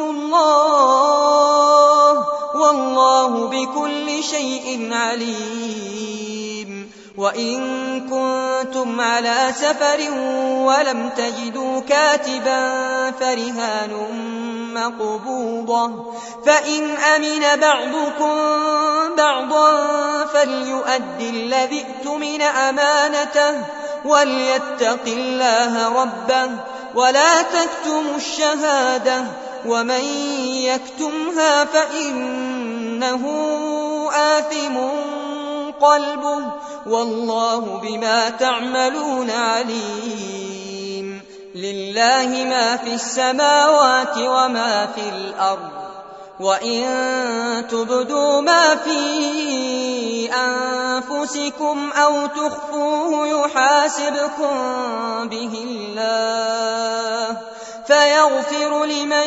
الله، والله بكل شيء عليم. وإن كنتم على سفر ولم تجدوا كاتبا فرهان مقبوضة، فإن أمن بعضكم بعضا فليؤد الذي اؤتمن أمانته وليتق الله ربه، ولا تكتموا الشهادة، ومن يكتمها فإنه آثم قلبه، والله بما تعملون عليم. لله ما في السماوات وما في الأرض، وإن تبدوا ما في أنفسكم أو تخفوه يحاسبكم به الله، فيغفر لمن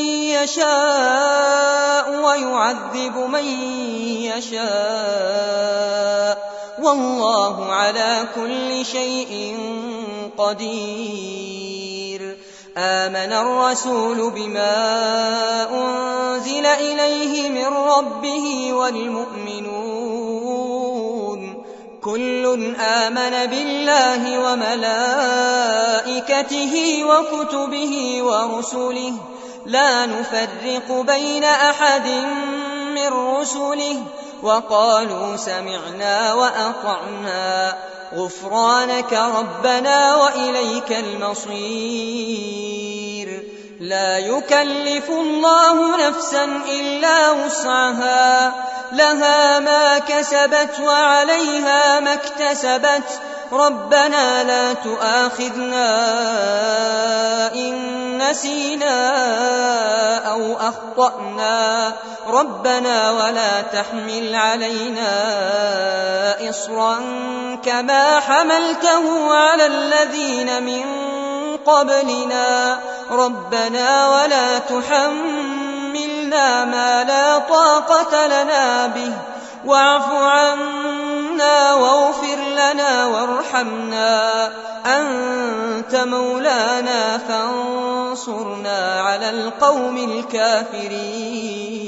يشاء ويعذب من يشاء، والله على كل شيء قدير. آمن الرسول بما أنزل إليه من ربه والمؤمنون كل آمن بالله وملائكته وكتبه ورسله لا نفرق بين أحد من رسله، وقالوا سمعنا وأطعنا غفرانك ربنا وإليك المصير. لا يكلف الله نفسا إلا وسعها، لها ما كسبت وعليها ما اكتسبت، ربنا لا تؤاخذنا إن نسينا أو أخطأنا، ربنا ولا تحمل علينا إصرا كما حملته على الذين من قبلنا، ربنا ولا تحملنا ما لا طاقة لنا به، واعف عنا واغفر لنا وارحمنا، أنت مولانا فانصرنا على القوم الكافرين.